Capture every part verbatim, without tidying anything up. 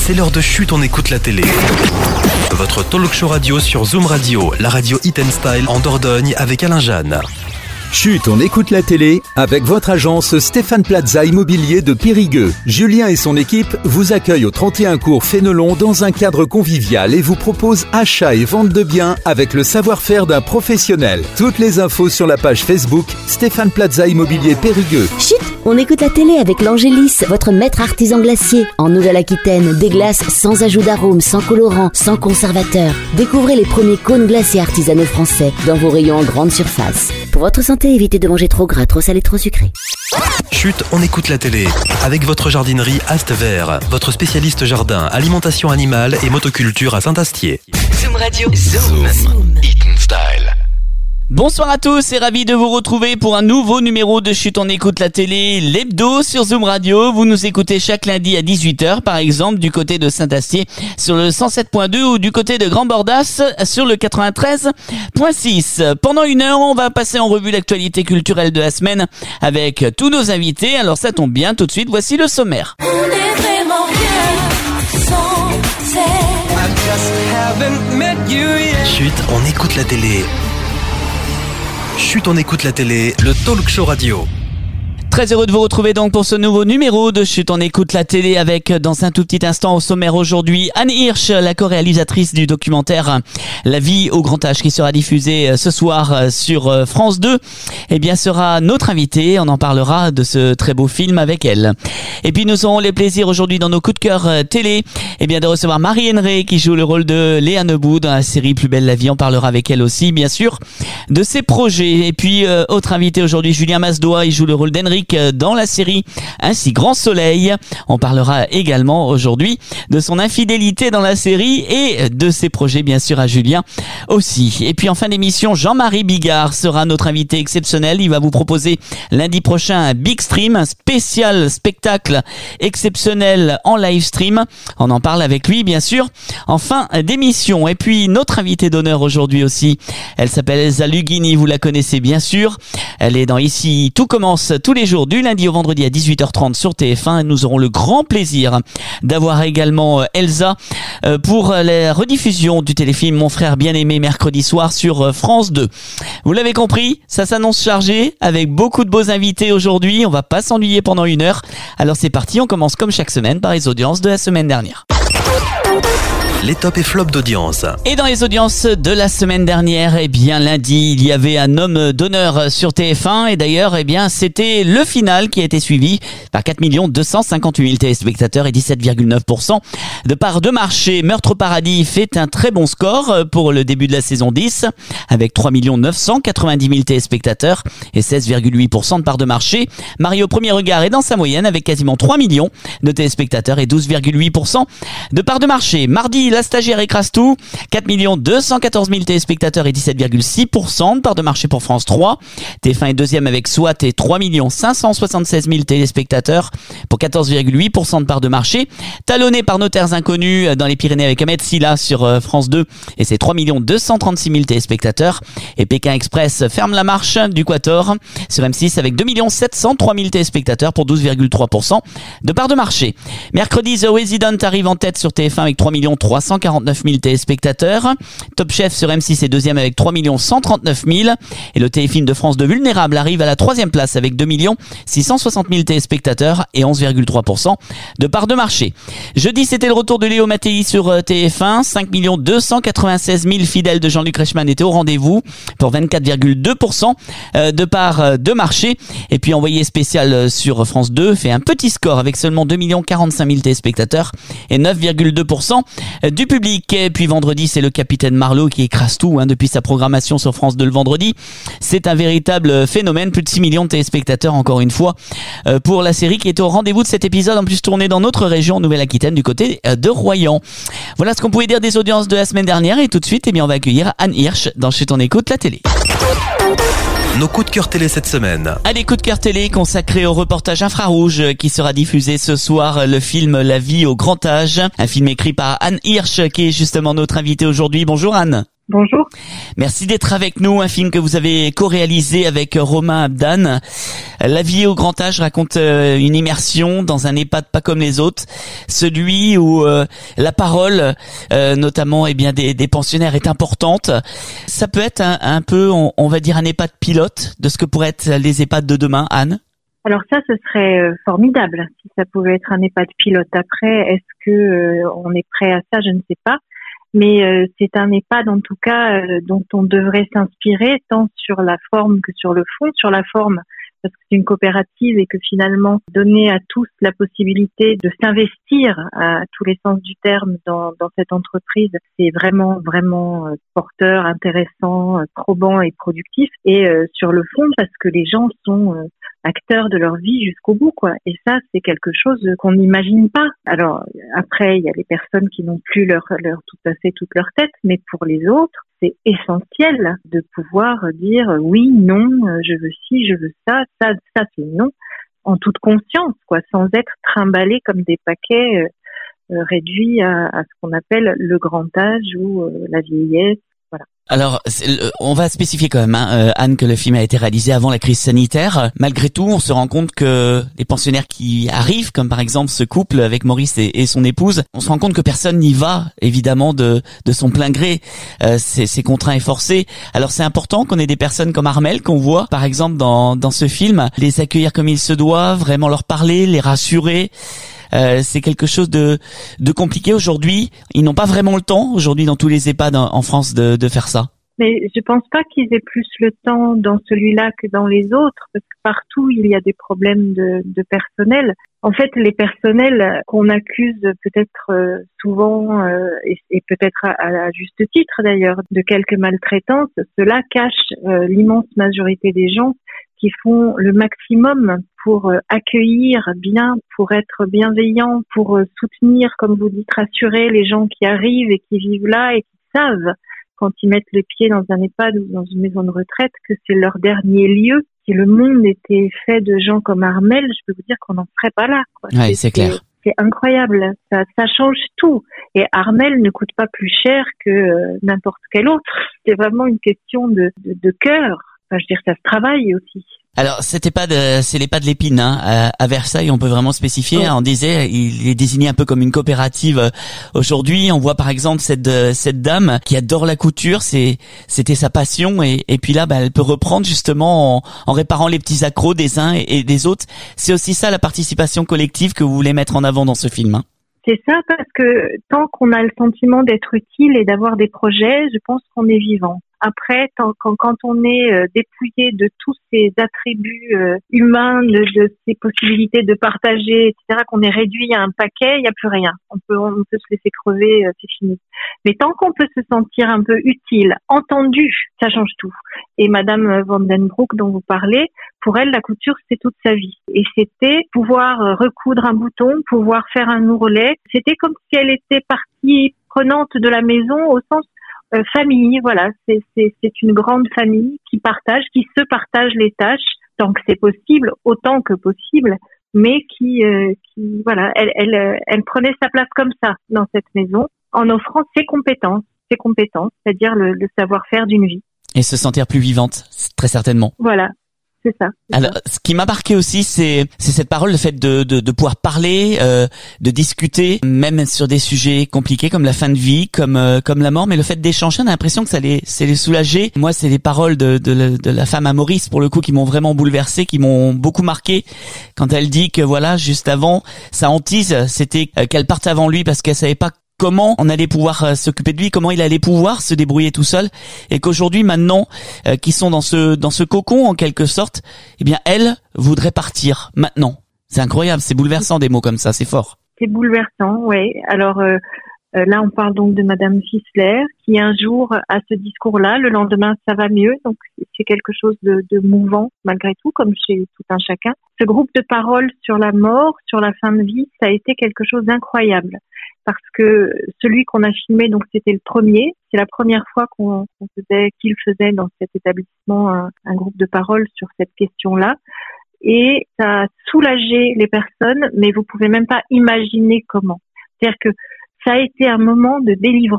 C'est l'heure de Chut, on écoute la télé. Votre talk show radio sur Zoom Radio, la radio Hit and Style en Dordogne avec Alain Jeanne. Chut, on écoute la télé avec votre agence Stéphane Plaza Immobilier de Périgueux. Julien et son équipe vous accueillent au trente et un cours Fénelon dans un cadre convivial et vous proposent achat et vente de biens avec le savoir-faire d'un professionnel. Toutes les infos sur la page Facebook Stéphane Plaza Immobilier Périgueux. Chut, on écoute la télé avec l'Angélis, votre maître artisan glacier. En Nouvelle-Aquitaine, des glaces sans ajout d'arôme, sans colorant, sans conservateur. Découvrez les premiers cônes glaciers artisanaux français dans vos rayons en grande surface. Pour votre santé, évitez de manger trop gras, trop salé, trop sucré. Chut, on écoute la télé avec votre jardinerie Ast Vert, votre spécialiste jardin, alimentation animale et motoculture à Saint-Astier. Zoom Radio, Zoom, Zoom. Hit and Style. Bonsoir à tous et ravi de vous retrouver pour un nouveau numéro de Chut, on écoute la télé, l'hebdo sur Zoom Radio. Vous nous écoutez chaque lundi à dix-huit heures, par exemple, du côté de Saint-Astier sur le cent sept point deux ou du côté de Grand-Bordas sur le quatre-vingt-treize point six. Pendant une heure, on va passer en revue l'actualité culturelle de la semaine avec tous nos invités. Alors ça tombe bien, tout de suite, voici le sommaire. On est vraiment bien sans cesse. Chut, on écoute la télé. Chut, on écoute la télé, le talk show radio. Très heureux de vous retrouver donc pour ce nouveau numéro de Chut, on écoute la télé avec dans un tout petit instant au sommaire aujourd'hui Anne Hirsch, la co-réalisatrice du documentaire La vie au grand âge qui sera diffusé ce soir sur France deux. Eh bien, sera notre invitée, on en parlera de ce très beau film avec elle. Et puis nous aurons les plaisirs aujourd'hui dans nos coups de cœur télé, eh bien de recevoir Marie Henry qui joue le rôle de Léa Nebou dans la série Plus belle la vie. On parlera avec elle aussi, bien sûr, de ses projets. Et puis euh, autre invité aujourd'hui, Julien Masdois, il joue le rôle d'Henrik dans la série Ainsi Grand Soleil. On parlera également aujourd'hui de son infidélité dans la série et de ses projets, bien sûr, à Julien aussi. Et puis en fin d'émission, Jean-Marie Bigard sera notre invité exceptionnel. Il va vous proposer lundi prochain un big stream, un spécial spectacle exceptionnel en live stream. On en parle avec lui, bien sûr, en fin d'émission. Et puis notre invitée d'honneur aujourd'hui aussi, elle s'appelle Elsa Lughini, vous la connaissez bien sûr. Elle est dans Ici Tout commence tous les jours du lundi au vendredi à dix-huit heures trente sur T F un. Nous aurons le grand plaisir d'avoir également Elsa pour la rediffusion du téléfilm Mon frère bien-aimé mercredi soir sur France deux. Vous l'avez compris, ça s'annonce chargé avec beaucoup de beaux invités aujourd'hui. On va pas s'ennuyer pendant une heure. Alors c'est parti, on commence comme chaque semaine par les audiences de la semaine dernière. Les tops et flops d'audience. Et dans les audiences de la semaine dernière, eh bien lundi, il y avait un homme d'honneur sur T F un et d'ailleurs, eh bien c'était le final qui a été suivi par quatre millions deux cent cinquante-huit mille téléspectateurs et dix-sept virgule neuf pour cent de part de marché. Meurtre au paradis fait un très bon score pour le début de la saison dix avec trois millions neuf cent quatre-vingt-dix mille téléspectateurs et seize virgule huit pour cent de part de marché. Marie au premier regard est dans sa moyenne avec quasiment trois millions de téléspectateurs et douze virgule huit pour cent de part de marché. Mardi, La stagiaire écrase tout, quatre millions deux cent quatorze mille téléspectateurs et dix-sept virgule six pour cent de part de marché pour France trois. T F un est deuxième avec SWAT et trois millions cinq cent soixante-seize mille téléspectateurs pour quatorze virgule huit pour cent de part de marché. Talonné par Notaires inconnus dans les Pyrénées avec Ahmed Silla sur France deux et ses trois millions deux cent trente-six mille téléspectateurs. Et Pékin Express ferme la marche du Quator sur M six avec deux millions sept cent trois mille téléspectateurs pour douze virgule trois pour cent de part de marché. Mercredi, The Resident arrive en tête sur T F un avec trois millions trois cent quarante-neuf mille téléspectateurs. Top Chef sur M six est deuxième avec trois millions cent trente-neuf mille. Et le téléfilm de France deux Vulnérable arrive à la troisième place avec deux millions six cent soixante mille téléspectateurs et onze virgule trois pour cent de part de marché. Jeudi, c'était le retour de Léo Mattei sur T F un. cinq millions deux cent quatre-vingt-seize mille fidèles de Jean-Luc Reichmann étaient au rendez-vous pour vingt-quatre virgule deux pour cent de part de marché. Et puis Envoyé spécial sur France deux fait un petit score avec seulement deux millions quarante-cinq mille téléspectateurs et neuf virgule deux pour cent du public. Et puis vendredi, c'est le Capitaine Marlowe qui écrase tout hein, depuis sa programmation sur France deux le vendredi. C'est un véritable phénomène, plus de six millions de téléspectateurs encore une fois euh, pour la série qui est au rendez-vous de cet épisode, en plus tourné dans notre région Nouvelle-Aquitaine du côté de Royan. Voilà ce qu'on pouvait dire des audiences de la semaine dernière et tout de suite, eh bien, on va accueillir Anne Hirsch dans Chut, on écoute la télé. Nos coups de cœur télé cette semaine. Allez, coup de cœur télé consacré au reportage Infrarouge qui sera diffusé ce soir, le film La vie au grand âge, un film écrit par Anne Hirsch qui est justement notre invitée aujourd'hui. Bonjour Anne. Bonjour. Merci d'être avec nous, un film que vous avez co-réalisé avec Romain Abdan. La vie au grand âge raconte une immersion dans un EHPAD pas comme les autres, celui où euh, la parole, euh, notamment eh bien des, des pensionnaires, est importante. Ça peut être un, un peu, on, on va dire, un EHPAD pilote de ce que pourraient être les EHPAD de demain, Anne. Alors ça, ce serait formidable si ça pouvait être un EHPAD pilote. Après, est-ce que euh, on est prêt à ça? Je ne sais pas. Mais euh, c'est un EHPAD en tout cas euh, dont on devrait s'inspirer tant sur la forme que sur le fond. Sur la forme, parce que c'est une coopérative et que finalement donner à tous la possibilité de s'investir à tous les sens du terme dans, dans cette entreprise, c'est vraiment vraiment euh, porteur, intéressant, euh, probant et productif. Et euh, sur le fond, parce que les gens sont euh, acteurs de leur vie jusqu'au bout, quoi. Et ça, c'est quelque chose qu'on n'imagine pas. Alors après, il y a les personnes qui n'ont plus leur, leur tout à fait toute leur tête, mais pour les autres, c'est essentiel de pouvoir dire oui, non, je veux ci, je veux ça, ça, ça c'est non, en toute conscience, quoi, sans être trimballé comme des paquets euh, réduits à, à ce qu'on appelle le grand âge ou euh, la vieillesse. Voilà. Alors, on va spécifier quand même, hein, Anne, que le film a été réalisé avant la crise sanitaire. Malgré tout, on se rend compte que les pensionnaires qui arrivent, comme par exemple ce couple avec Maurice et, et son épouse, on se rend compte que personne n'y va, évidemment, de, de son plein gré. Euh, c'est, c'est contraint et forcé. Alors, c'est important qu'on ait des personnes comme Armelle, qu'on voit, par exemple, dans, dans ce film, les accueillir comme il se doit, vraiment leur parler, les rassurer. Euh, c'est quelque chose de, de compliqué aujourd'hui. Ils n'ont pas vraiment le temps aujourd'hui dans tous les EHPAD en, en France de, de faire ça. Mais je pense pas qu'ils aient plus le temps dans celui-là que dans les autres, parce que partout il y a des problèmes de, de personnel. En fait, les personnels qu'on accuse peut-être euh, souvent, euh, et, et peut-être à, à juste titre d'ailleurs, de quelques maltraitances, cela cache euh, l'immense majorité des gens qui font le maximum pour euh, accueillir bien, pour être bienveillants, pour euh, soutenir, comme vous dites, rassurer les gens qui arrivent et qui vivent là et qui savent, quand ils mettent les pieds dans un EHPAD ou dans une maison de retraite, que c'est leur dernier lieu. Si le monde était fait de gens comme Armelle, je peux vous dire qu'on n'en serait pas là, quoi. Ouais, c'est, c'est clair. C'est, c'est incroyable. Ça, ça change tout. Et Armelle ne coûte pas plus cher que euh, n'importe quel autre. C'est vraiment une question de, de, de cœur. Enfin, je veux dire, ça se travaille aussi. Alors, cet EHPAD, c'est l'EHPAD Lépine, hein, à, à Versailles, on peut vraiment spécifier. Oh. On disait, il est désigné un peu comme une coopérative aujourd'hui. On voit par exemple cette cette dame qui adore la couture, c'est c'était sa passion, et, et puis là, bah, elle peut reprendre justement en, en réparant les petits accros des uns et, et des autres. C'est aussi ça la participation collective que vous voulez mettre en avant dans ce film, hein. C'est ça, parce que tant qu'on a le sentiment d'être utile et d'avoir des projets, je pense qu'on est vivant. Après, tant, quand, quand on est euh, dépouillé de tous ces attributs euh, humains, de, de ces possibilités de partager, et cetera, qu'on est réduit à un paquet, il n'y a plus rien. On peut, on peut se laisser crever, euh, c'est fini. Mais tant qu'on peut se sentir un peu utile, entendu, ça change tout. Et Madame Vandenbroek, dont vous parlez, pour elle, la couture, c'est toute sa vie. Et c'était pouvoir recoudre un bouton, pouvoir faire un ourlet. C'était comme si elle était partie prenante de la maison au sens Euh, famille, voilà, c'est, c'est, c'est une grande famille qui partage, qui se partage les tâches tant que c'est possible, autant que possible, mais qui, euh, qui voilà, elle, elle, elle prenait sa place comme ça dans cette maison en offrant ses compétences, ses compétences, c'est-à-dire le, le savoir-faire d'une vie. Et se sentir plus vivante, très certainement. Voilà. C'est ça. C'est Alors, ça. ce qui m'a marqué aussi, c'est c'est cette parole, le fait de de, de pouvoir parler, euh, de discuter, même sur des sujets compliqués comme la fin de vie, comme euh, comme la mort, mais le fait d'échanger, on a l'impression que ça les c'est les soulager. Moi, c'est les paroles de de la, de la femme à Maurice, pour le coup, qui m'ont vraiment bouleversé, qui m'ont beaucoup marqué, quand elle dit que voilà, juste avant, sa hantise, c'était qu'elle parte avant lui parce qu'elle savait pas comment on allait pouvoir euh, s'occuper de lui, comment il allait pouvoir se débrouiller tout seul, et qu'aujourd'hui, maintenant, euh, qu'ils sont dans ce dans ce cocon en quelque sorte, eh bien, elle voudrait partir maintenant. C'est incroyable, c'est bouleversant des mots comme ça, c'est fort. C'est bouleversant, oui. Alors euh, euh, là, on parle donc de Madame Fissler, qui un jour a ce discours-là, le lendemain, ça va mieux. Donc c'est quelque chose de, de mouvant malgré tout, comme chez tout un chacun. Ce groupe de paroles sur la mort, sur la fin de vie, ça a été quelque chose d'incroyable. Parce que celui qu'on a filmé, donc c'était le premier, c'est la première fois qu'on, qu'on faisait, qu'il faisait dans cet établissement un, un groupe de paroles sur cette question-là. Et ça a soulagé les personnes, mais vous pouvez même pas imaginer comment. C'est-à-dire que ça a été un moment de délivrance. Ce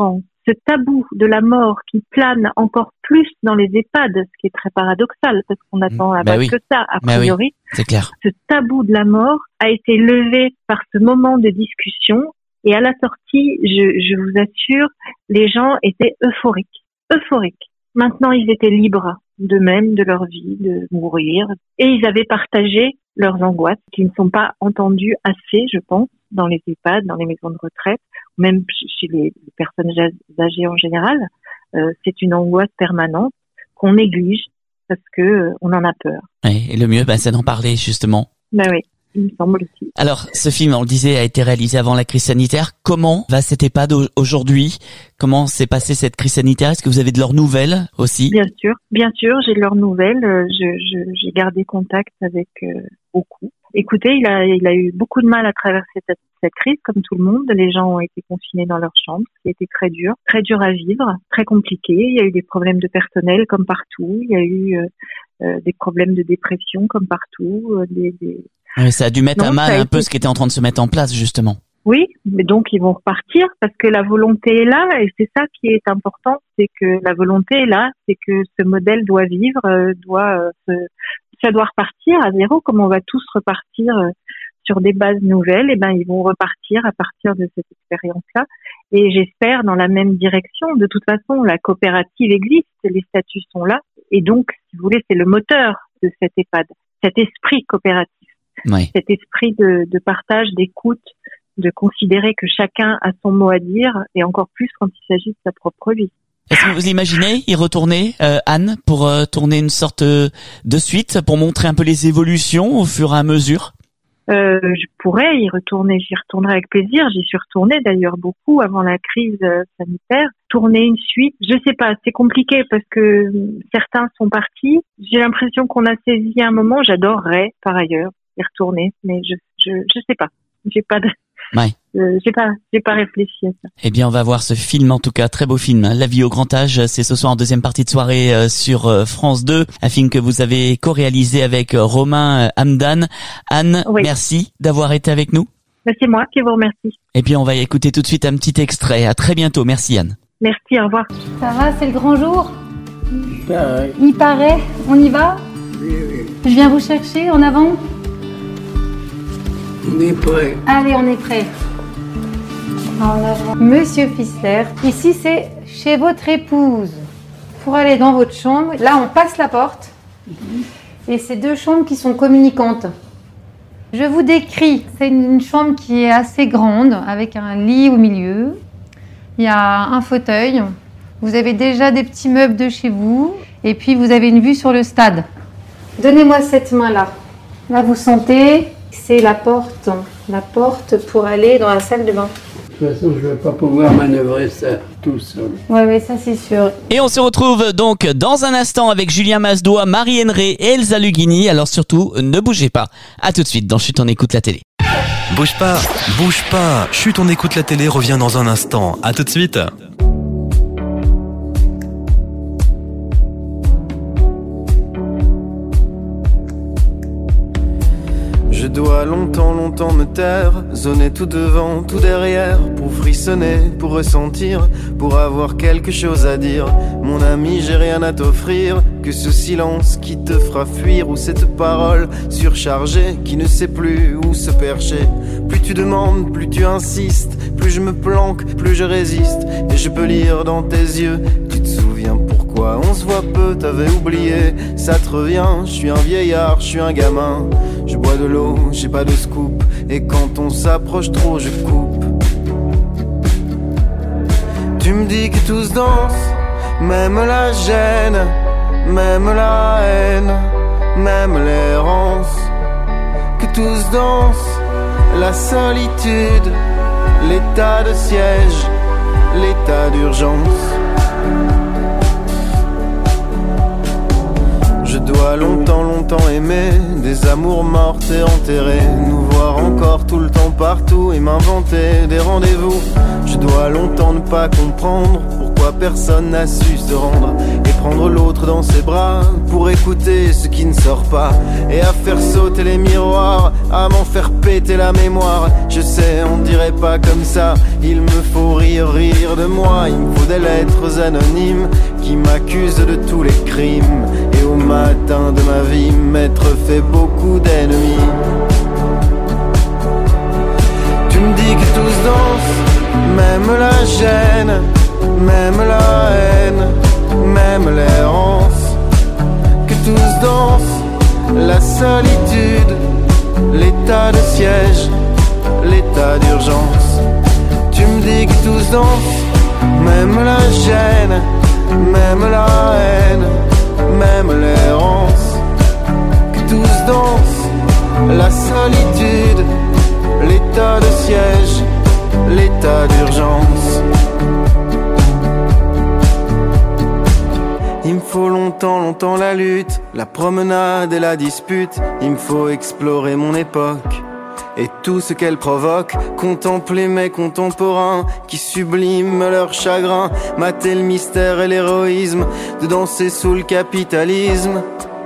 ce tabou de la mort qui plane encore plus dans les EHPAD, ce qui est très paradoxal parce qu'on attend à bah base oui. que ça, a Bah priori. oui, c'est clair. Ce tabou de la mort a été levé par ce moment de discussion et à la sortie, je, je vous assure, les gens étaient euphoriques, euphoriques. Maintenant, ils étaient libres d'eux-mêmes, de leur vie, de mourir et ils avaient partagé leurs angoisses qui ne sont pas entendues assez, je pense, dans les EHPAD, dans les maisons de retraite, même chez les personnes âgées en général. Euh, c'est une angoisse permanente qu'on néglige parce que euh, on en a peur. Ouais, et le mieux, bah, c'est d'en parler justement. Ben oui, il me semble aussi. Alors, ce film, on le disait, a été réalisé avant la crise sanitaire. Comment va cette EHPAD aujourd'hui? Comment s'est passée cette crise sanitaire? Est-ce que vous avez de leurs nouvelles aussi? Bien sûr, bien sûr, j'ai de leurs nouvelles. Euh, Je, je, j'ai gardé contact avec euh, beaucoup. Écoutez, il a, il a eu beaucoup de mal à traverser cette, cette crise, comme tout le monde. Les gens ont été confinés dans leur chambre, ce qui a été très dur, très dur à vivre, très compliqué. Il y a eu des problèmes de personnel comme partout. Il y a eu euh, euh, des problèmes de dépression comme partout. Euh, des, des... Oui, ça a dû mettre Non, à mal ça a un été- peu ce qui était en train de se mettre en place justement. Oui, mais donc ils vont repartir parce que la volonté est là et c'est ça qui est important, c'est que la volonté est là, c'est que ce modèle doit vivre, euh, doit euh, se, ça doit repartir à zéro, comme on va tous repartir euh, sur des bases nouvelles, et ben ils vont repartir à partir de cette expérience-là et j'espère dans la même direction. De toute façon, la coopérative existe, les statuts sont là et donc si vous voulez, c'est le moteur de cette EHPAD, cet esprit coopératif, Oui. cet esprit de, de partage, d'écoute, de considérer que chacun a son mot à dire, et encore plus quand il s'agit de sa propre vie. Est-ce que vous imaginez y retourner, euh, Anne, pour euh, tourner une sorte euh, de suite, pour montrer un peu les évolutions au fur et à mesure? Euh, je pourrais y retourner, j'y retournerai avec plaisir. J'y suis retournée d'ailleurs beaucoup avant la crise euh, sanitaire. Tourner une suite, je sais pas, c'est compliqué parce que euh, certains sont partis. J'ai l'impression qu'on a saisi un moment. J'adorerais par ailleurs y retourner, mais je je je sais pas. J'ai pas de Ouais. Euh, j'ai pas, j'ai pas réfléchi à ça. Eh bien, on va voir ce film, en tout cas, très beau film. La vie au grand âge, c'est ce soir en deuxième partie de soirée euh, sur euh, France deux, un film que vous avez co-réalisé avec euh, Romain euh, Hamdan. Anne, Oui. merci d'avoir été avec nous. Mais c'est moi qui vous remercie. Et puis, on va y écouter tout de suite un petit extrait. À très bientôt. Merci, Anne. Merci, au revoir. Ça va, c'est le grand jour? Pareil. Il paraît. On y va? Oui, oui. Je viens vous chercher en avant? On est prêt. Allez, on est prêt. En avant. Monsieur Fissler, ici c'est chez votre épouse. Pour aller dans votre chambre, là on passe la porte. Et c'est deux chambres qui sont communicantes. Je vous décris, c'est une chambre qui est assez grande, avec un lit au milieu. Il y a un fauteuil. Vous avez déjà des petits meubles de chez vous. Et puis vous avez une vue sur le stade. Donnez-moi cette main-là. Là vous sentez, c'est la porte. La porte pour aller dans la salle de bain. De toute façon, je ne vais pas pouvoir manœuvrer ça tout seul. Ouais, ouais, ça c'est sûr. Et on se retrouve donc dans un instant avec Julien Masdois, Marie Henry et Elsa Lughini. Alors surtout, ne bougez pas. À tout de suite dans Chut, on écoute la télé. Bouge pas, bouge pas. Chut, on écoute la télé, revient dans un instant. À tout de suite. Je dois longtemps, longtemps me taire, zoner tout devant, tout derrière, pour frissonner, pour ressentir, pour avoir quelque chose à dire. Mon ami, j'ai rien à t'offrir, que ce silence qui te fera fuir, ou cette parole surchargée qui ne sait plus où se percher. Plus tu demandes, plus tu insistes, plus je me planque, plus je résiste, et je peux lire dans tes yeux, tu te souviens pourquoi on se voit peu, t'avais oublié, ça te revient, je suis un vieillard, je suis un gamin. Je bois de l'eau, j'ai pas de scoop, et quand on s'approche trop, je coupe. Tu me dis que tous dansent, même la gêne, même la haine, même l'errance. Que tous dansent, la solitude, l'état de siège, l'état d'urgence. Je dois longtemps, longtemps aimer des amours mortes et enterrées, nous voir encore tout le temps partout et m'inventer des rendez-vous. Je dois longtemps ne pas comprendre pourquoi personne n'a su se rendre, et prendre l'autre dans ses bras pour écouter ce qui ne sort pas et à faire sauter les miroirs, à m'en faire péter la mémoire. Je sais, on dirait pas comme ça, il me faut rire, rire de moi. Il me faut des lettres anonymes qui m'accusent de tous les crimes et au matin de ma vie m'être fait beaucoup d'ennemis. Tu me dis que tous dansent, même la gêne, même la haine, même l'errance, que tous dansent, la solitude, l'état de siège, l'état d'urgence. Tu me dis que tous dansent, même la gêne, même la haine, même l'errance, que tous dansent, la solitude, l'état de siège, l'état d'urgence. Il me faut longtemps, longtemps la lutte, la promenade et la dispute. Il me faut explorer mon époque et tout ce qu'elle provoque. Contempler mes contemporains qui subliment leur chagrin. Mater le mystère et l'héroïsme de danser sous le capitalisme.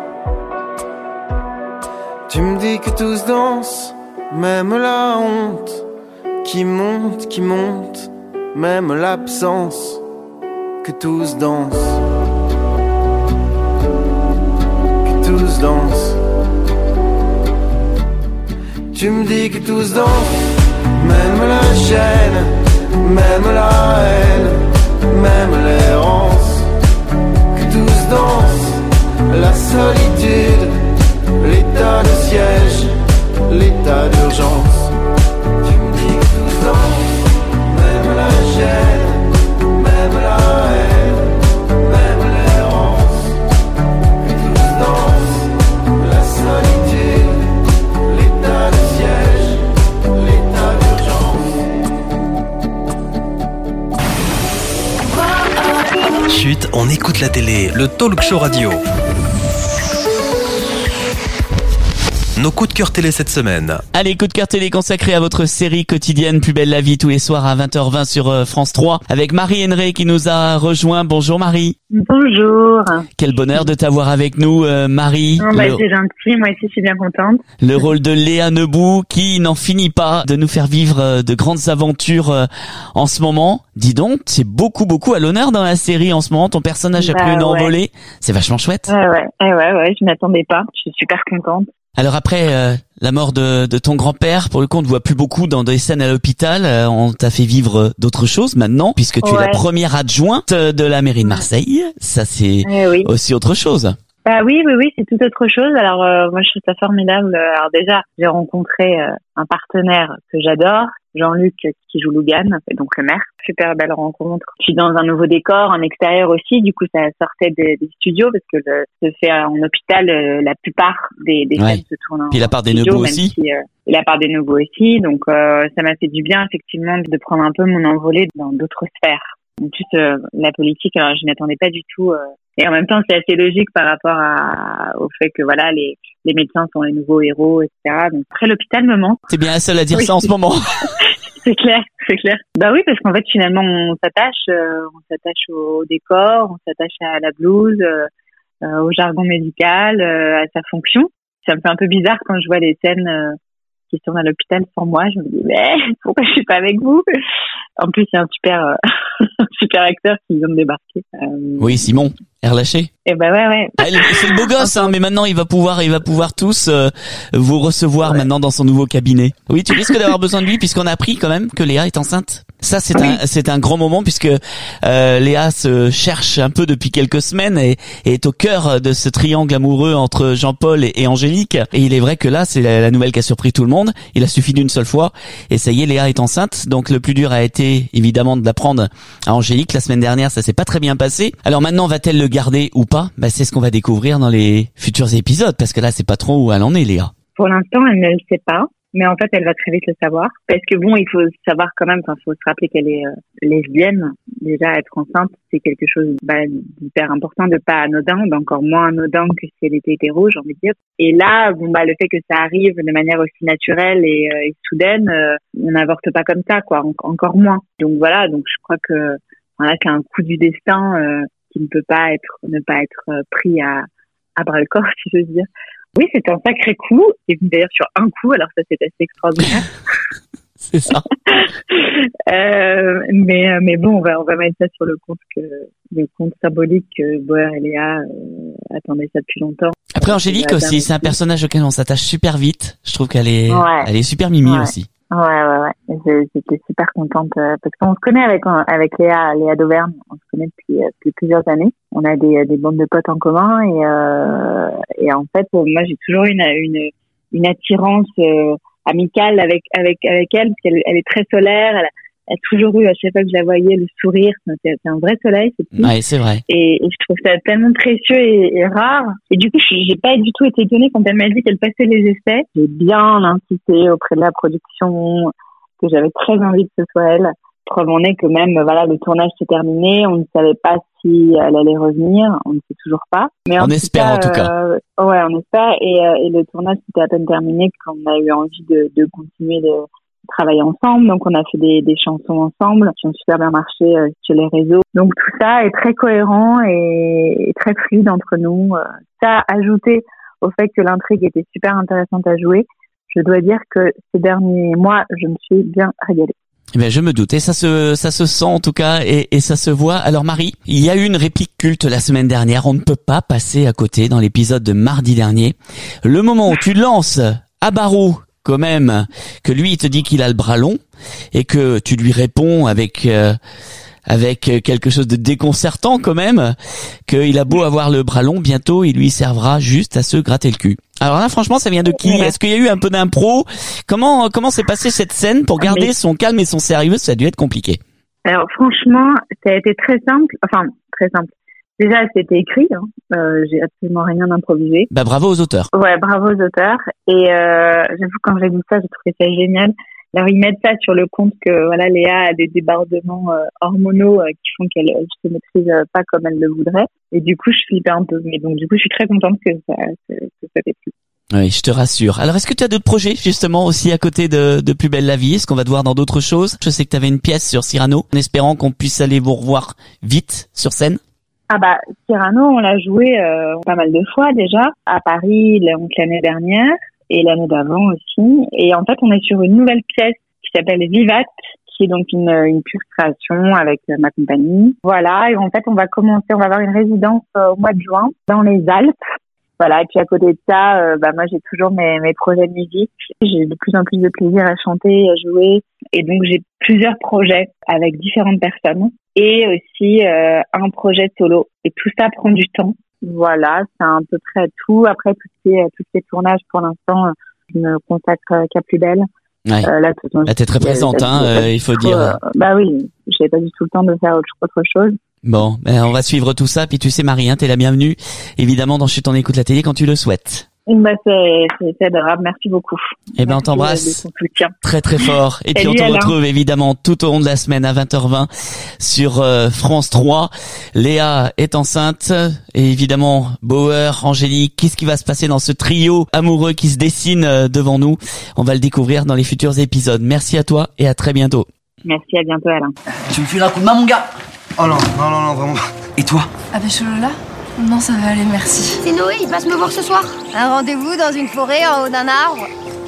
Tu me dis que tous dansent, même la honte qui monte, qui monte, même l'absence, que tous dansent. Tous dansent. Tu me dis que tous dansent, même la gêne, même la haine, même l'errance, que tous dansent, la solitude, l'état de siège, l'état d'urgence. Tu me dis que tous dansent, même la gêne, même la haine, même l'errance, que tous dansent, la solitude, l'état de siège, l'état d'urgence. Chut, on écoute la télé, le talk show radio. Nos coups de cœur télé cette semaine. Allez, coup de cœur télé consacré à votre série quotidienne Plus belle la vie tous les soirs à vingt heures vingt sur euh, France trois avec Marie Henry qui nous a rejoint. Bonjour Marie. Bonjour. Quel bonheur de t'avoir avec nous euh, Marie. Oh, bah, le... C'est gentil, moi aussi je suis bien contente. Le rôle de Léa Nebou qui n'en finit pas de nous faire vivre euh, de grandes aventures euh, en ce moment. Dis donc, c'est beaucoup beaucoup à l'honneur dans la série en ce moment. Ton personnage a bah, pris une ouais. envolée. C'est vachement chouette. Ouais, ouais, ouais, ouais, ouais, je m'attendais pas. Je suis super contente. Alors après euh, la mort de, de ton grand-père, pour le coup on ne voit plus beaucoup dans des scènes à l'hôpital, euh, on t'a fait vivre d'autres choses maintenant, puisque tu ouais. es la première adjointe de la mairie de Marseille, ça c'est eh oui. aussi autre chose. Bah oui, oui, oui, c'est tout autre chose. Alors euh, moi je trouve ça formidable. Alors déjà, j'ai rencontré euh, un partenaire que j'adore, Jean-Luc qui joue Lougane, donc le maire. Super belle rencontre. Je suis dans un nouveau décor, en extérieur aussi. Du coup, ça sortait des, des studios parce que le, se fait en hôpital. Euh, la plupart des, des ouais. scènes se tournent en Puis la part des studio, nouveaux même aussi. Si, euh, et la part des nouveaux aussi. Donc euh, ça m'a fait du bien effectivement de prendre un peu mon envolée dans d'autres sphères. En plus, euh, la politique, alors je m'attendais pas du tout. Euh, et en même temps, c'est assez logique par rapport à, au fait que voilà, les, les médecins sont les nouveaux héros, et cetera. Donc après, l'hôpital me manque. T'es bien la seule à dire oui, ça en ce moment. C'est clair, c'est clair. Bah oui, parce qu'en fait, finalement, on s'attache, euh, on s'attache au décor, on s'attache à la blouse, euh, au jargon médical, euh, à sa fonction. Ça me fait un peu bizarre quand je vois les scènes euh, qui sont à l'hôpital sans moi. Je me dis, mais pourquoi je suis pas avec vous? En plus, il y a un super, euh, super acteur qui vient de débarquer. Euh... Oui, Simon. Relâché. Eh ben ouais, ouais. Ah, c'est le beau gosse, hein, mais maintenant il va pouvoir, il va pouvoir tous euh, vous recevoir ouais. maintenant dans son nouveau cabinet. Oui, tu risques d'avoir besoin de lui puisqu'on a appris quand même que Léa est enceinte. Ça, c'est oui. un, c'est un grand moment puisque euh, Léa se cherche un peu depuis quelques semaines et, et est au cœur de ce triangle amoureux entre Jean-Paul et, et Angélique. Et il est vrai que là, c'est la, la nouvelle qui a surpris tout le monde. Il a suffi d'une seule fois et ça y est, Léa est enceinte. Donc le plus dur a été évidemment de l'apprendre à Angélique. La semaine dernière, ça s'est pas très bien passé. Alors maintenant, va-t-elle le garder ou pas? Bah, c'est ce qu'on va découvrir dans les futurs épisodes, parce que là, c'est pas trop où elle en est, Léa. Pour l'instant, elle ne le sait pas, mais en fait, elle va très vite le savoir. Parce que bon, il faut savoir quand même, enfin, faut se rappeler qu'elle est euh, lesbienne. Déjà, être enceinte, c'est quelque chose bah, d'hyper important, de pas anodin, d'encore moins anodin que si elle était hétéro, j'ai envie de dire. Et là, bon, bah, le fait que ça arrive de manière aussi naturelle et, euh, et soudaine, euh, on n'avorte pas comme ça, quoi, en- encore moins. Donc voilà, donc je crois que voilà, c'est un coup du destin. Euh, qui ne peut pas être, ne pas être pris à, à bras le corps, si je veux dire. Oui, c'était un sacré coup, et d'ailleurs sur un coup, alors ça c'est assez extraordinaire. C'est ça. euh, mais mais bon, on va on va mettre ça sur le compte que le compte symbolique que Boer et Léa euh, attendaient ça depuis longtemps. Après Angélique aussi, c'est un personnage auquel on s'attache super vite. Je trouve qu'elle est ouais. elle est super mimi ouais. aussi. Ouais ouais ouais. Je, j'étais super contente euh, parce qu'on se connaît avec avec Léa Léa d'Auvergne. On se connaît depuis depuis plusieurs années. On a des des bandes de potes en commun et euh, et en fait moi j'ai toujours une une une attirance euh, amicale avec avec avec elle parce qu'elle elle est très solaire. Elle a, elle a toujours eu à chaque fois que je la voyais le sourire. C'est, c'est un vrai soleil. C'est ouais, c'est vrai. Et, et je trouve ça tellement précieux et, et rare. Et du coup, je, j'ai pas du tout été étonnée quand elle m'a dit qu'elle passait les essais. J'ai bien insisté auprès de la production que j'avais très envie que ce soit elle. Preuve en est que même voilà le tournage s'est terminé. On ne savait pas si elle allait revenir. On ne sait toujours pas. Mais on espère cas, en tout cas. Euh, ouais, on espère. Et, euh, et le tournage s'était à peine terminé qu'on a eu envie de, de continuer de travailler ensemble. Donc on a fait des, des chansons ensemble qui ont super bien marché euh, sur les réseaux. Donc tout ça est très cohérent et, et très fluide entre nous. Euh, ça ajouté au fait que l'intrigue était super intéressante à jouer. Je dois dire que ces derniers mois, je me suis bien régalée. Eh ben, je me doute. Et ça se, ça se sent, en tout cas, et, et ça se voit. Alors, Marie, il y a eu une réplique culte la semaine dernière. On ne peut pas passer à côté dans l'épisode de mardi dernier. Le moment où tu lances à Barou, quand même, que lui, il te dit qu'il a le bras long et que tu lui réponds avec, euh, avec quelque chose de déconcertant quand même, qu'il a beau avoir le bras long, bientôt, il lui servra juste à se gratter le cul. Alors là, franchement, ça vient de qui? Est-ce qu'il y a eu un peu d'impro? Comment comment s'est passée cette scène pour garder Mais... son calme et son sérieux? Ça a dû être compliqué. Alors franchement, ça a été très simple. Enfin, très simple. Déjà, c'était écrit. Hein. Euh, j'ai absolument rien improvisé. Bah bravo aux auteurs. Ouais, bravo aux auteurs. Et euh, j'avoue, quand j'ai dit ça, j'ai trouvé ça génial. Alors ils mettent ça sur le compte que voilà, Léa a des débordements euh, hormonaux euh, qui font qu'elle ne se maîtrise euh, pas comme elle le voudrait. Et du coup, je flippais un peu. Mais donc du coup, je suis très contente que ça que, que ça t'ait plu. Oui, je te rassure. Alors, est-ce que tu as d'autres projets, justement, aussi à côté de, de Plus belle la vie? Est-ce qu'on va te voir dans d'autres choses? Je sais que tu avais une pièce sur Cyrano, en espérant qu'on puisse aller vous revoir vite sur scène. Ah bah, Cyrano, on l'a joué euh, pas mal de fois déjà, à Paris donc, l'année dernière et l'année d'avant aussi. Et en fait, on est sur une nouvelle pièce qui s'appelle Vivat, qui est donc une, une pure création avec euh, ma compagnie. Voilà, et en fait, on va commencer, on va avoir une résidence euh, au mois de juin dans les Alpes. Voilà, et puis à côté de ça, euh, bah moi j'ai toujours mes, mes projets de musique. J'ai de plus en plus de plaisir à chanter, à jouer, et donc j'ai plusieurs projets avec différentes personnes et aussi euh, un projet solo. Et tout ça prend du temps. Voilà, c'est à peu près tout. Après tout ce qui est, tout ce qui est tournage, pour l'instant, je me consacre qu'à Plus belle. Ouais. Euh, là, là t'es très présente, hein, euh, il faut dire. Euh, bah oui, j'ai pas du tout le temps de faire autre, autre chose. Bon, ben on va suivre tout ça. Puis tu sais, Marie, hein, t'es la bienvenue, évidemment, dans Chut on écoute la télé quand tu le souhaites. Bah c'est, c'est, c'est adorable, merci beaucoup. Eh ben on t'embrasse très très fort. Et puis on te Alain. retrouve évidemment tout au long de la semaine à vingt heures vingt sur euh, France trois. Léa est enceinte et évidemment Bauer, Angélique. Qu'est-ce qui va se passer dans ce trio amoureux qui se dessine euh, devant nous? On va le découvrir dans les futurs épisodes. Merci à toi et à très bientôt. Merci, à bientôt Alain. Tu me files un coup de main mon gars? Oh non, non, non, non, vraiment. Et toi? Ah ben Cholola? Non, ça va aller, merci. C'est Noé, il passe me voir ce soir. Un rendez-vous dans une forêt en haut d'un arbre.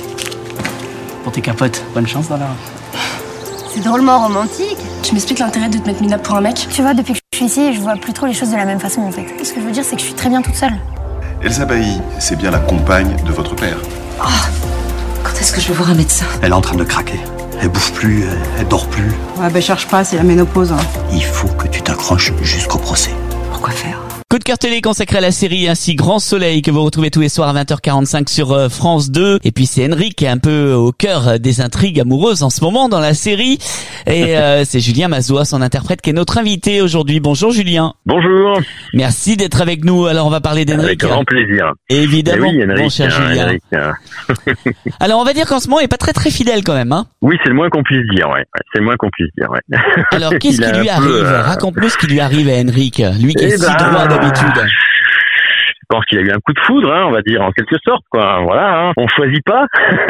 Pour tes capotes, bonne chance dans la... C'est drôlement romantique. Tu m'expliques l'intérêt de te mettre minable pour un mec? Tu vois, depuis que je suis ici, je vois plus trop les choses de la même façon en fait. Ce que je veux dire, c'est que je suis très bien toute seule. Elsa Bailly, c'est bien la compagne de votre père. Oh, quand est-ce que je vais voir un médecin? Elle est en train de craquer. Elle bouffe plus, elle, elle dort plus. Ouais, bah cherche pas, c'est la ménopause. Hein. Il faut que tu t'accroches jusqu'au procès. Pourquoi faire? Coup de cœur télé consacré à la série ainsi Grand Soleil que vous retrouvez tous les soirs à vingt heures quarante-cinq sur euh, France deux. Et puis c'est Henrik qui est un peu au cœur des intrigues amoureuses en ce moment dans la série. Et euh, c'est Julien Mazoua, son interprète, qui est notre invité aujourd'hui. Bonjour Julien. Bonjour. Merci d'être avec nous. Alors on va parler d'Henrik. Avec grand plaisir. Évidemment, oui, Henrik, mon cher hein, Julien. Henrik, hein. Alors on va dire qu'en ce moment il est pas très très fidèle quand même, hein. Oui, c'est le moins qu'on puisse dire, ouais. C'est le moins qu'on puisse dire, ouais. Alors qu'est-ce qui lui arrive? Peu, euh... Raconte-nous ce qui lui arrive à Henrik, lui qui est eh si ben... droit d'habitude. pense qu'il a eu un coup de foudre, hein, on va dire en quelque sorte, quoi. Voilà, hein. On choisit pas.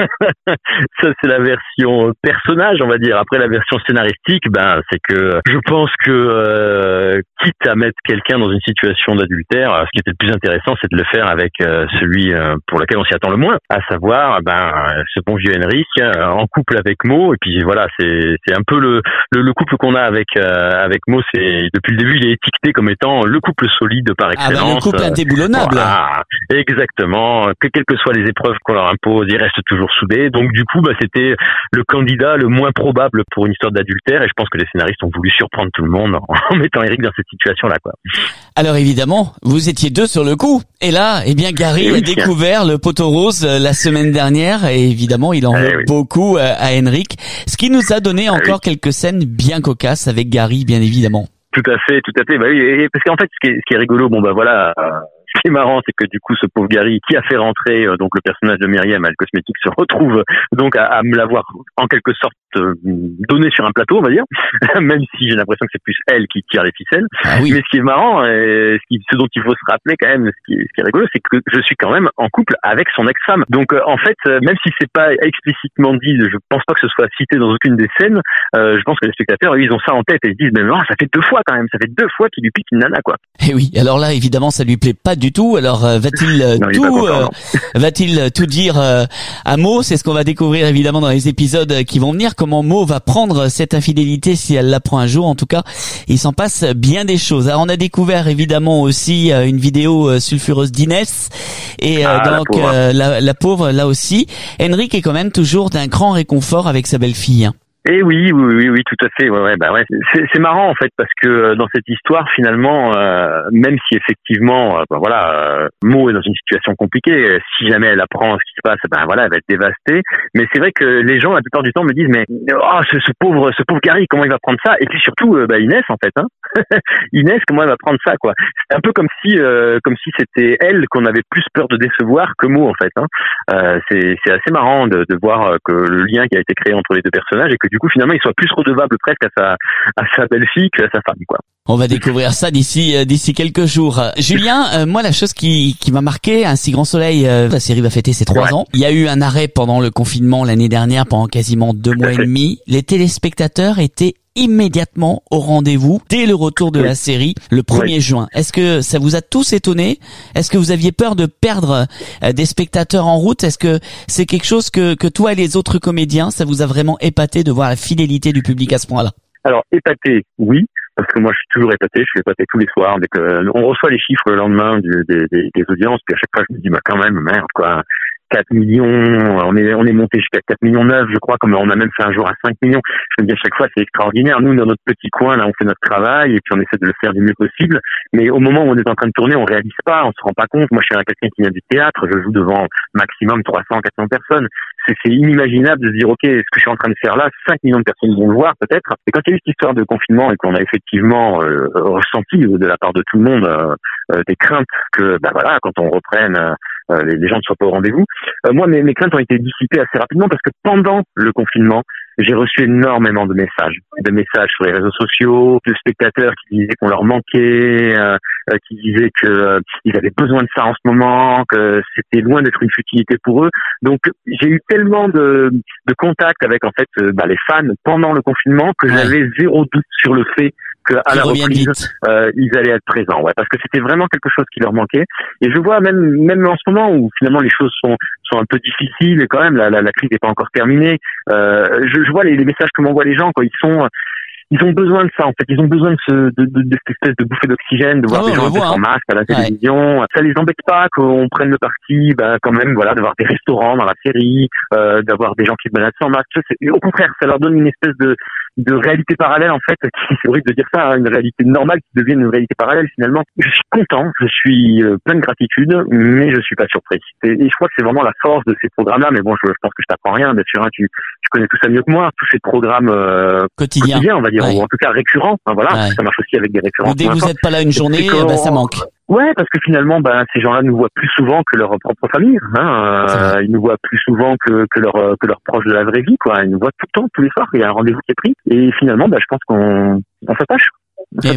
Ça c'est la version personnage, on va dire. Après la version scénaristique, ben c'est que je pense que euh, quitte à mettre quelqu'un dans une situation d'adultère, ce qui était le plus intéressant, c'est de le faire avec euh, celui euh, pour lequel on s'y attend le moins, à savoir ben ce bon vieux Henrik euh, en couple avec Mo. Et puis voilà, c'est c'est un peu le le, le couple qu'on a avec euh, avec Mo. C'est depuis le début, il est étiqueté comme étant le couple solide par excellence. Ah ben, le couple indéboulonnable. Voilà, exactement. Que quelles que soient les épreuves qu'on leur impose, ils restent toujours soudés. Donc du coup, bah c'était le candidat le moins probable pour une histoire d'adultère. Et je pense que les scénaristes ont voulu surprendre tout le monde en mettant Eric dans cette situation-là, quoi. Alors évidemment, vous étiez deux sur le coup. Et là, eh bien Gary oui, a découvert le poteau rose la semaine dernière. Et évidemment, il en veut eh oui. beaucoup à Henrik. Ce qui nous a donné encore eh oui. quelques scènes bien cocasses avec Gary, bien évidemment. Tout à fait, tout à fait. Bah oui, et parce qu'en fait, ce qui est, ce qui est rigolo, bon bah voilà, euh, ce qui est marrant, c'est que du coup, ce pauvre Gary qui a fait rentrer euh, donc le personnage de Myriam à le cosmétique se retrouve donc à, à me l'avoir en quelque sorte euh, donné sur un plateau, on va dire, même si j'ai l'impression que c'est plus elle qui tire les ficelles. Ah oui. Mais ce qui est marrant, et ce, qui, ce dont il faut se rappeler quand même, ce qui, ce qui est rigolo, c'est que je suis quand même en couple avec son ex-femme. Donc euh, en fait, euh, même si c'est pas explicitement dit, je pense pas que ce soit cité dans aucune des scènes. Euh, je pense que les spectateurs, eux, ils ont ça en tête et ils se disent, mais non, ça fait deux fois quand même, ça fait deux fois qu'il lui pique une nana, quoi. Et oui, alors là, évidemment, ça lui plaît pas du tout. Alors, euh, va-t-il euh, non, tout, content, euh, va-t-il tout dire euh, à Mo? C'est ce qu'on va découvrir évidemment dans les épisodes qui vont venir. Comment Mo va prendre cette infidélité si elle l'apprend un jour. En tout cas, il s'en passe bien des choses. Alors, on a découvert évidemment aussi euh, une vidéo euh, sulfureuse d'Inès et euh, ah, donc la pauvre. Euh, la, la pauvre là aussi. Henrik est quand même toujours d'un grand réconfort avec sa belle-fille. Eh oui, oui, oui, oui, tout à fait. Ouais, ouais, bah ouais. C'est, c'est marrant en fait parce que dans cette histoire, finalement, euh, même si effectivement, euh, ben voilà, euh, Mo est dans une situation compliquée. Si jamais elle apprend ce qui se passe, ben voilà, elle va être dévastée. Mais c'est vrai que les gens, la plupart du temps, me disent, mais oh, ce, ce pauvre, ce pauvre Gary, comment il va prendre ça? Et puis surtout, euh, bah, Inès en fait, hein. Inès, comment elle va prendre ça, quoi? C'est un peu comme si, euh, comme si c'était elle qu'on avait plus peur de décevoir que Mo en fait. Hein. Euh, c'est, c'est assez marrant de, de voir que le lien qui a été créé entre les deux personnages et que du coup finalement il soit plus redevable presque à sa à sa belle-fille qu'à sa femme, quoi. On va découvrir ça d'ici euh, d'ici quelques jours. Julien, euh, moi la chose qui qui m'a marqué, Un si grand soleil, euh, la série va fêter ses trois ouais. ans. Il y a eu un arrêt pendant le confinement l'année dernière pendant quasiment deux mois et demi. Les téléspectateurs étaient immédiatement au rendez-vous dès le retour de oui. la série le premier oui. juin. Est-ce que ça vous a tous étonné? Est-ce que vous aviez peur de perdre euh, des spectateurs en route? Est-ce que c'est quelque chose que que toi et les autres comédiens, ça vous a vraiment épaté de voir la fidélité du public à ce point-là? Alors épaté, oui. Parce que moi, je suis toujours épaté, je suis épaté tous les soirs. Dès que on reçoit les chiffres le lendemain du, des, des, des audiences, puis à chaque fois, je me dis, bah quand même, merde, quoi. quatre millions, on est on est monté jusqu'à quatre millions neuf, je crois, comme on a même fait un jour à cinq millions. Je me dis à chaque fois, c'est extraordinaire. Nous, dans notre petit coin, là, on fait notre travail et puis on essaie de le faire du mieux possible. Mais au moment où on est en train de tourner, on réalise pas, on se rend pas compte. Moi, je suis quelqu'un qui vient du théâtre, je joue devant maximum trois cents, quatre cents personnes. C'est, c'est inimaginable de se dire, ok, ce que je suis en train de faire là, cinq millions de personnes vont le voir peut-être. Et quand il y a eu cette histoire de confinement et qu'on a effectivement euh, ressenti de la part de tout le monde euh, euh, des craintes que, bah voilà, quand on reprenne, euh, les, les gens ne soient pas au rendez-vous. Euh, moi, mes, mes craintes ont été dissipées assez rapidement parce que pendant le confinement, j'ai reçu énormément de messages, de messages sur les réseaux sociaux, de spectateurs qui disaient qu'on leur manquait, euh, euh, qui disaient que euh, ils avaient besoin de ça en ce moment, que c'était loin d'être une futilité pour eux. Donc, j'ai eu tellement de, de contacts avec en fait euh, bah, les fans pendant le confinement que ouais. j'avais zéro doute sur le fait qu'à la reprise, euh, ils allaient être présents, ouais, parce que c'était vraiment quelque chose qui leur manquait. Et je vois même même en ce moment où finalement les choses sont sont un peu difficiles et quand même la la, la crise n'est pas encore terminée. Euh, je, je vois les, les messages que m'envoient les gens quand ils sont ils ont besoin de ça en fait, ils ont besoin de ce de, de, de cette espèce de bouffée d'oxygène, de voir oh, des gens sans masque à la télévision. Ouais. Ça les embête pas qu'on prenne le parti, ben quand même voilà, d'avoir des restaurants dans la série, euh, d'avoir des gens qui se baladent sans masque. C'est, au contraire, ça leur donne une espèce de de réalité parallèle en fait, c'est horrible de dire ça, hein, une réalité normale qui devient une réalité parallèle finalement. Je suis content, je suis euh, plein de gratitude, mais je suis pas surpris. Et, et je crois que c'est vraiment la force de ces programmes-là. Mais bon, je, je pense que je t'apprends rien, bien sûr, hein, tu, tu connais tout ça mieux que moi. Tous ces programmes euh, quotidiens, quotidiens, on va dire, ouais. ou en tout cas récurrents. Hein, voilà, ouais. Ça marche aussi avec des récurrents. Dès que vous n'êtes pas là une journée, bah, ça manque. Ouais, parce que finalement, ben ces gens-là nous voient plus souvent que leur propre famille. Hein. Euh, ils nous voient plus souvent que que leurs que leurs proches de la vraie vie, quoi. Ils nous voient tout le temps, tous les soirs. Il y a un rendez-vous qui est pris. Et finalement, ben je pense qu'on on s'attache. On s'attache. Oui.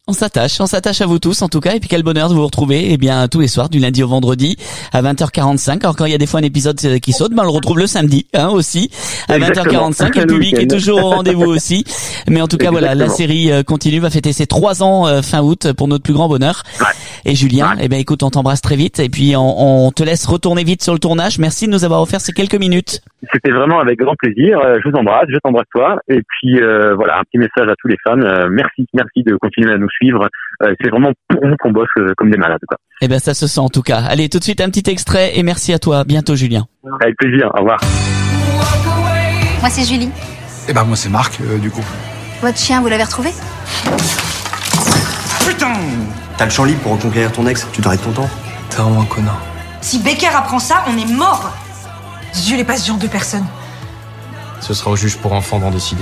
On s'attache, on s'attache à vous tous en tout cas, et puis quel bonheur de vous retrouver eh bien tous les soirs du lundi au vendredi à vingt heures quarante-cinq. Alors quand il y a des fois un épisode qui saute, ben on le retrouve le samedi hein, aussi à vingt heures quarante-cinq et le public est toujours au rendez-vous aussi. Mais en tout cas Exactement. Voilà, la série continue, va fêter ses trois ans euh, fin août pour notre plus grand bonheur. Ouais. Et Julien, ouais. eh ben écoute, on t'embrasse très vite et puis on, on te laisse retourner vite sur le tournage. Merci de nous avoir offert ces quelques minutes. C'était vraiment avec grand plaisir. Je vous embrasse, je t'embrasse toi et puis euh, voilà, un petit message à tous les fans. Euh, merci, merci de continuer à nous suivre. Euh, c'est vraiment pour nous qu'on bosse euh, comme des malades, quoi. Eh ben, ça se sent en tout cas. Allez, tout de suite un petit extrait et merci à toi. À bientôt, Julien. Avec plaisir. Au revoir. Moi, c'est Julie. Eh ben, moi, c'est Marc, euh, du coup. Votre chien, vous l'avez retrouvé? Putain! T'as le champ libre pour reconquérir ton ex. Tu t'arrêtes ton temps. T'es vraiment un connard. Si Becker apprend ça, on est mort. Dieu n'est pas ce genre de personne. Ce sera au juge pour enfants d'en décider.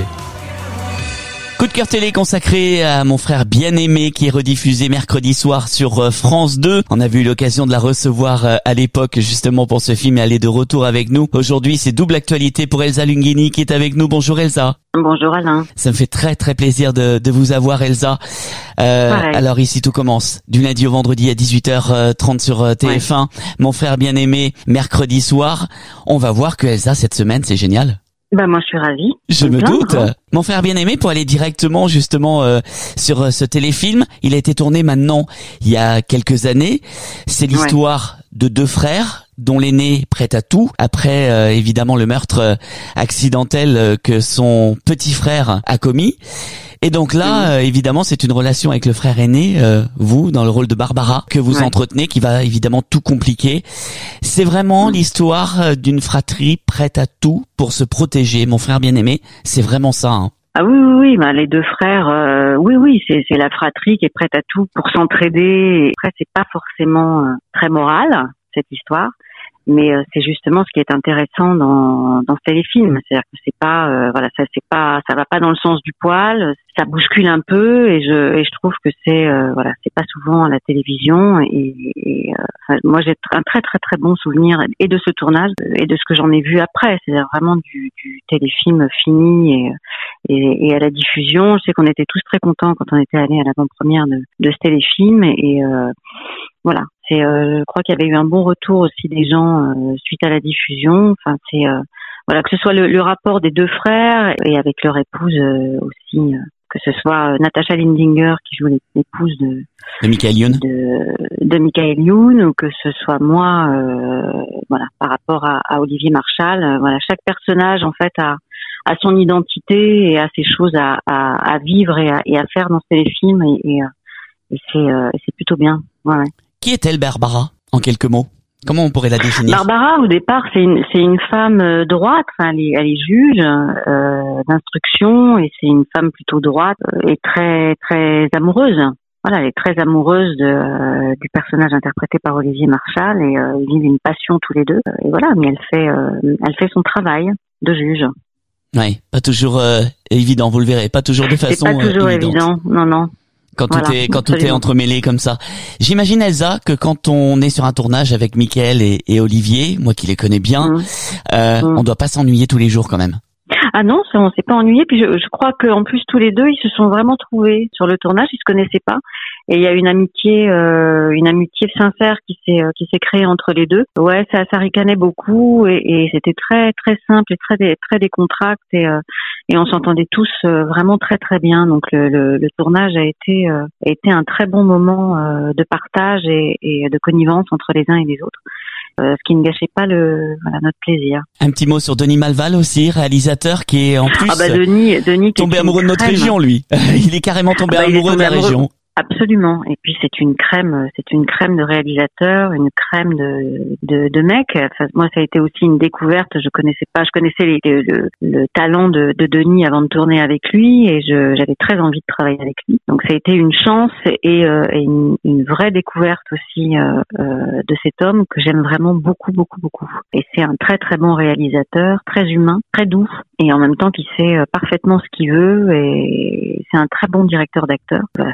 Coup de cœur télé consacré à mon frère bien-aimé qui est rediffusé mercredi soir sur France deux. On a eu l'occasion de la recevoir à l'époque justement pour ce film et elle est de retour avec nous. Aujourd'hui, c'est double actualité pour Elsa Lunghini qui est avec nous. Bonjour Elsa. Bonjour Alain. Ça me fait très très plaisir de, de vous avoir Elsa. Euh, alors ici tout commence. Du lundi au vendredi à dix-huit heures trente sur T F un. Ouais. Mon frère bien-aimé mercredi soir. On va voir que Elsa cette semaine, c'est génial. Bah moi je suis ravie. Je me doute. Hein. Mon frère bien-aimé, pour aller directement justement euh, sur euh, ce téléfilm, il a été tourné maintenant il y a quelques années. C'est l'histoire ouais. de deux frères dont l'aîné prête à tout après euh, évidemment le meurtre euh, accidentel euh, que son petit frère a commis. Et donc là, euh, évidemment, c'est une relation avec le frère aîné, euh, vous, dans le rôle de Barbara, que vous ouais. entretenez, qui va évidemment tout compliquer. C'est vraiment mmh. l'histoire d'une fratrie prête à tout pour se protéger. Mon frère bien-aimé, c'est vraiment ça. Hein. Ah oui, oui, oui, bah, les deux frères, euh, oui, oui, c'est, c'est la fratrie qui est prête à tout pour s'entraider. Après, c'est pas forcément euh, très moral, cette histoire. Mais euh, c'est justement ce qui est intéressant dans dans ce téléfilm, c'est-à-dire que c'est pas euh, voilà, ça c'est pas ça va pas dans le sens du poil, ça bouscule un peu et je et je trouve que c'est euh, voilà, c'est pas souvent à la télévision et, et euh, enfin, moi j'ai un très très très bon souvenir et de ce tournage et de ce que j'en ai vu après, c'est-à-dire vraiment du du téléfilm fini et et, et à la diffusion, je sais qu'on était tous très contents quand on était allés à l'avant-première de de ce téléfilm et, et euh, voilà, c'est, euh, je crois qu'il y avait eu un bon retour aussi des gens euh, suite à la diffusion. Enfin, c'est euh, voilà, que ce soit le, le rapport des deux frères et avec leur épouse euh, aussi, euh, que ce soit euh, Natasha Lindinger qui joue l'épouse de de Michael Youn, de, de Michael Youn, ou que ce soit moi, euh, voilà, par rapport à, à Olivier Marchal. Euh, voilà, chaque personnage en fait a a son identité et a ses choses à à, à vivre et à, et à faire dans ce téléfilm et, et, et c'est euh, et c'est plutôt bien. Ouais, ouais. Qui est-elle, Barbara, en quelques mots? Comment on pourrait la définir? Barbara, au départ, c'est une, c'est une femme droite. Enfin, elle est, elle est juge euh, d'instruction et c'est une femme plutôt droite et très, très amoureuse. Voilà, elle est très amoureuse de, euh, du personnage interprété par Olivier Marchal et euh, ils vivent une passion tous les deux. Et voilà, mais elle fait, euh, elle fait son travail de juge. Ouais, pas toujours euh, évident, vous le verrez, pas toujours de façon C'est pas toujours euh, évidente. évident, non, non. Quand voilà, tout est quand absolument. tout est entremêlé comme ça. J'imagine Elsa que quand on est sur un tournage avec Mickaël et, et Olivier, moi qui les connais bien, mmh. Euh, mmh. on doit pas s'ennuyer tous les jours quand même. Ah non, on s'est pas ennuyé. Puis je, je crois qu'en plus tous les deux, ils se sont vraiment trouvés sur le tournage. Ils se connaissaient pas, et il y a une amitié, euh, une amitié sincère qui s'est euh, qui s'est créée entre les deux. Ouais, ça, ça ricanait beaucoup, et, et c'était très très simple et très très décontracté, et, euh, et on s'entendait tous euh, vraiment très très bien. Donc le, le, le tournage a été euh, a été un très bon moment euh, de partage et, et de connivence entre les uns et les autres. Euh, ce qui ne gâchait pas le voilà, notre plaisir. Un petit mot sur Denis Malval aussi, réalisateur qui est en plus ah bah Denis, Denis tombé amoureux de notre crème. région, lui. Il est carrément tombé ah bah amoureux tombé de la amoureux. région. Absolument. Et puis c'est une crème, c'est une crème de réalisateur, une crème de de, de mec. Enfin, moi, ça a été aussi une découverte. Je connaissais pas, je connaissais les, le, le, le talent de, de Denis avant de tourner avec lui, et je, j'avais très envie de travailler avec lui. Donc ça a été une chance et, euh, et une, une vraie découverte aussi euh, euh, de cet homme que j'aime vraiment beaucoup, beaucoup, beaucoup. Et c'est un très très bon réalisateur, très humain, très doux, et en même temps qui sait parfaitement ce qu'il veut. Et c'est un très bon directeur d'acteur. Voilà, c'est quelqu'un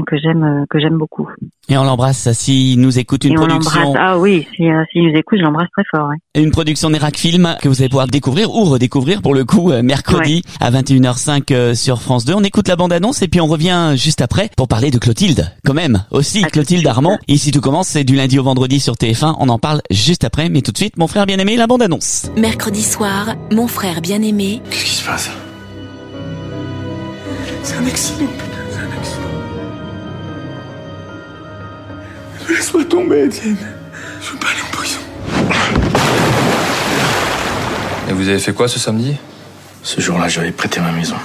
que j'aime que j'aime beaucoup. Et on l'embrasse s'il nous écoute. Une Et production. Ah oui, s'il si, si nous écoute, je l'embrasse très fort. Ouais. Une production d'Erac Film que vous allez pouvoir découvrir ou redécouvrir pour le coup mercredi ouais. à vingt et une heures cinq sur France deux. On écoute la bande-annonce et puis on revient juste après pour parler de Clotilde, quand même. Aussi, ah, Clotilde Armand. Ici tout commence, c'est du lundi au vendredi sur T F un. On en parle juste après, mais tout de suite, mon frère bien-aimé, la bande-annonce. Mercredi soir, mon frère bien-aimé. Qu'est-ce qui se passe? C'est un accident, putain, c'est un accident. Laisse-moi tomber, Étienne. Je veux pas aller en prison. Et vous avez fait quoi ce samedi? Ce jour-là, j'avais prêté ma maison.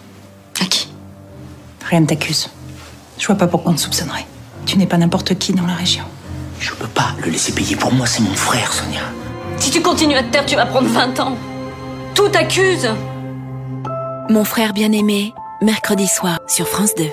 À qui? Rien ne t'accuse. Je vois pas pourquoi on te soupçonnerait. Tu n'es pas n'importe qui dans la région. Je peux pas le laisser payer pour moi, c'est mon frère, Sonia. Si tu continues à te taire, tu vas prendre vingt ans. Tout t'accuse. Mon frère bien-aimé, mercredi soir sur France deux.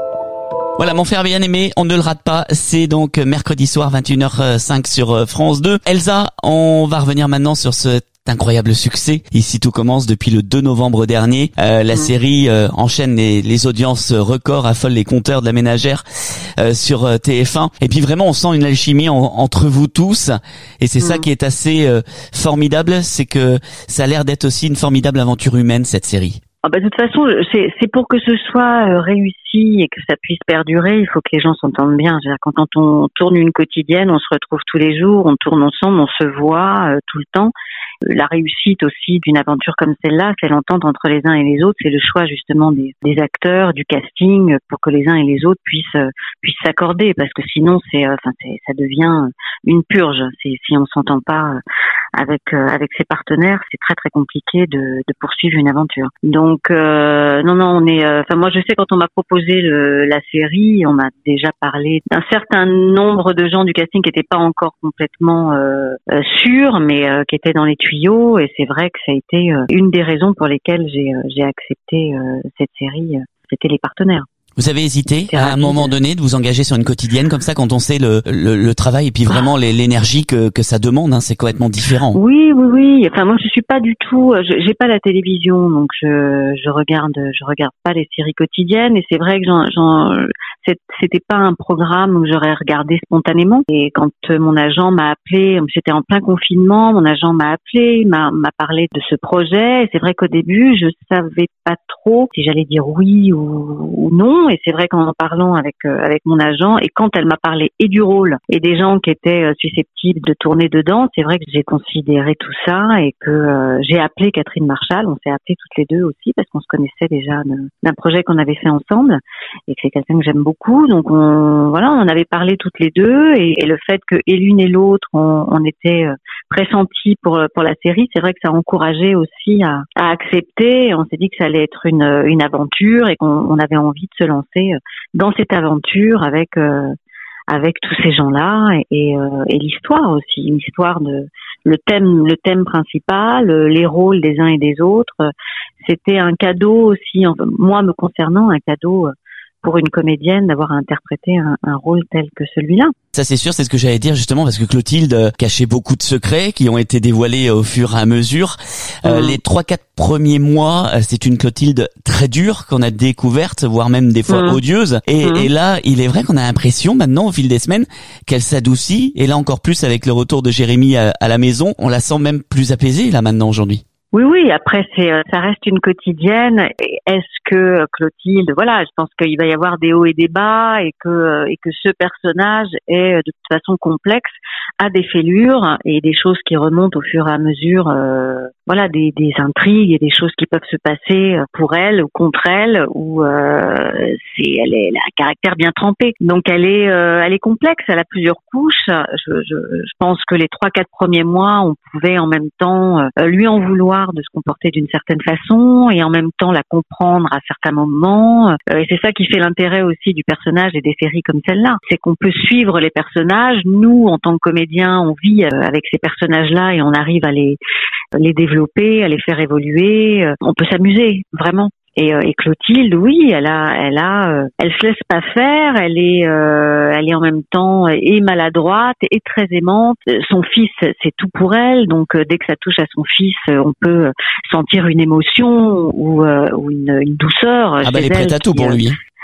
Voilà, mon frère bien-aimé, on ne le rate pas, c'est donc mercredi soir vingt et une heures cinq sur France deux. Elsa, on va revenir maintenant sur cet incroyable succès. Ici tout commence depuis le deux novembre dernier. Euh, la mmh. série euh, enchaîne les, les audiences records, affole les compteurs de la ménagère euh, sur euh, T F un. Et puis vraiment, on sent une alchimie en, entre vous tous. Et c'est mmh. ça qui est assez euh, formidable, c'est que ça a l'air d'être aussi une formidable aventure humaine, cette série. Ah bah de toute façon, c'est, c'est pour que ce soit euh, réussi et que ça puisse perdurer, il faut que les gens s'entendent bien. C'est-à-dire quand, quand on tourne une quotidienne, on se retrouve tous les jours, on tourne ensemble, on se voit euh, tout le temps. La réussite aussi d'une aventure comme celle-là, c'est l'entente entre les uns et les autres, c'est le choix justement des, des acteurs, du casting, pour que les uns et les autres puissent euh, puissent s'accorder, parce que sinon c'est, euh, enfin c'est, ça devient une purge. C'est, si on s'entend pas avec euh, avec ses partenaires, c'est très très compliqué de, de poursuivre une aventure. Donc euh, non non, on est, enfin euh, moi je sais quand on m'a proposé le, la série, on m'a déjà parlé d'un certain nombre de gens du casting qui n'étaient pas encore complètement euh, euh, sûrs, mais euh, qui étaient dans les tuyaux, et c'est vrai que ça a été euh, une des raisons pour lesquelles j'ai euh, j'ai accepté euh, cette série. Euh, c'était les partenaires. Vous avez hésité à un moment donné de vous engager sur une quotidienne comme ça quand on sait le, le, le travail et puis vraiment ah. l'énergie que, que ça demande, hein, c'est complètement différent. Oui, oui, oui. Enfin, moi, je suis pas du tout. Je, j'ai pas la télévision, donc je, je regarde, je regarde pas les séries quotidiennes. Et c'est vrai que j'en, j'en, c'était pas un programme que j'aurais regardé spontanément. Et quand mon agent m'a appelé, c'était en plein confinement, mon agent m'a appelé, m'a, m'a parlé de ce projet. Et c'est vrai qu'au début, je savais pas trop si j'allais dire oui ou, ou non. Et c'est vrai qu'en en parlant avec euh, avec mon agent, et quand elle m'a parlé et du rôle et des gens qui étaient euh, susceptibles de tourner dedans, c'est vrai que j'ai considéré tout ça et que euh, j'ai appelé Catherine Marchal. On s'est appelés toutes les deux aussi parce qu'on se connaissait déjà de, d'un projet qu'on avait fait ensemble et que c'est quelqu'un que j'aime beaucoup. Donc on voilà, on avait parlé toutes les deux et, et le fait que et l'une et l'autre on, on était euh, pressentis pour pour la série, c'est vrai que ça a encouragé aussi à, à accepter. On s'est dit que ça allait être une une aventure et qu'on on avait envie de se lancer dans cette aventure avec euh, avec tous ces gens-là et, et, euh, et l'histoire aussi, une histoire de le thème le thème principal, les rôles des uns et des autres. C'était un cadeau aussi, enfin, moi me concernant, un cadeau pour une comédienne d'avoir interprété un, un rôle tel que celui-là. Ça c'est sûr, c'est ce que j'allais dire justement parce que Clotilde cachait beaucoup de secrets qui ont été dévoilés au fur et à mesure. Mmh. Euh, les trois quatre premiers mois, c'est une Clotilde très dure qu'on a découverte, voire même des fois mmh. odieuse. Et, mmh. et là, il est vrai qu'on a l'impression maintenant au fil des semaines qu'elle s'adoucit. Et là encore plus avec le retour de Jérémy à, à la maison, on la sent même plus apaisée là maintenant aujourd'hui. Oui, oui. Après, c'est, ça reste une quotidienne. Est-ce que Clotilde, voilà, je pense qu'il va y avoir des hauts et des bas, et que et que ce personnage est de toute façon complexe, a des fêlures et des choses qui remontent au fur et à mesure. Euh, voilà, des, des intrigues et des choses qui peuvent se passer pour elle ou contre elle, ou euh, c'est, elle, est, elle a un caractère bien trempé. Donc elle est, euh, elle est complexe. Elle a plusieurs couches. Je, je, je pense que les trois, quatre premiers mois, on pouvait en même temps euh, lui en vouloir de se comporter d'une certaine façon et en même temps la comprendre à certains moments. Et c'est ça qui fait l'intérêt aussi du personnage et des séries comme celle-là. C'est qu'on peut suivre les personnages. Nous, en tant que comédiens, on vit avec ces personnages-là et on arrive à les, les développer, à les faire évoluer. On peut s'amuser, vraiment. Et, euh, et Clotilde, oui, elle a, elle a, euh, elle se laisse pas faire. Elle est, euh, elle est en même temps et maladroite et très aimante. Son fils, c'est tout pour elle. Donc euh, dès que ça touche à son fils, on peut sentir une émotion ou, euh, ou une, une douceur. Ah bah elle est prête à tout pour lui.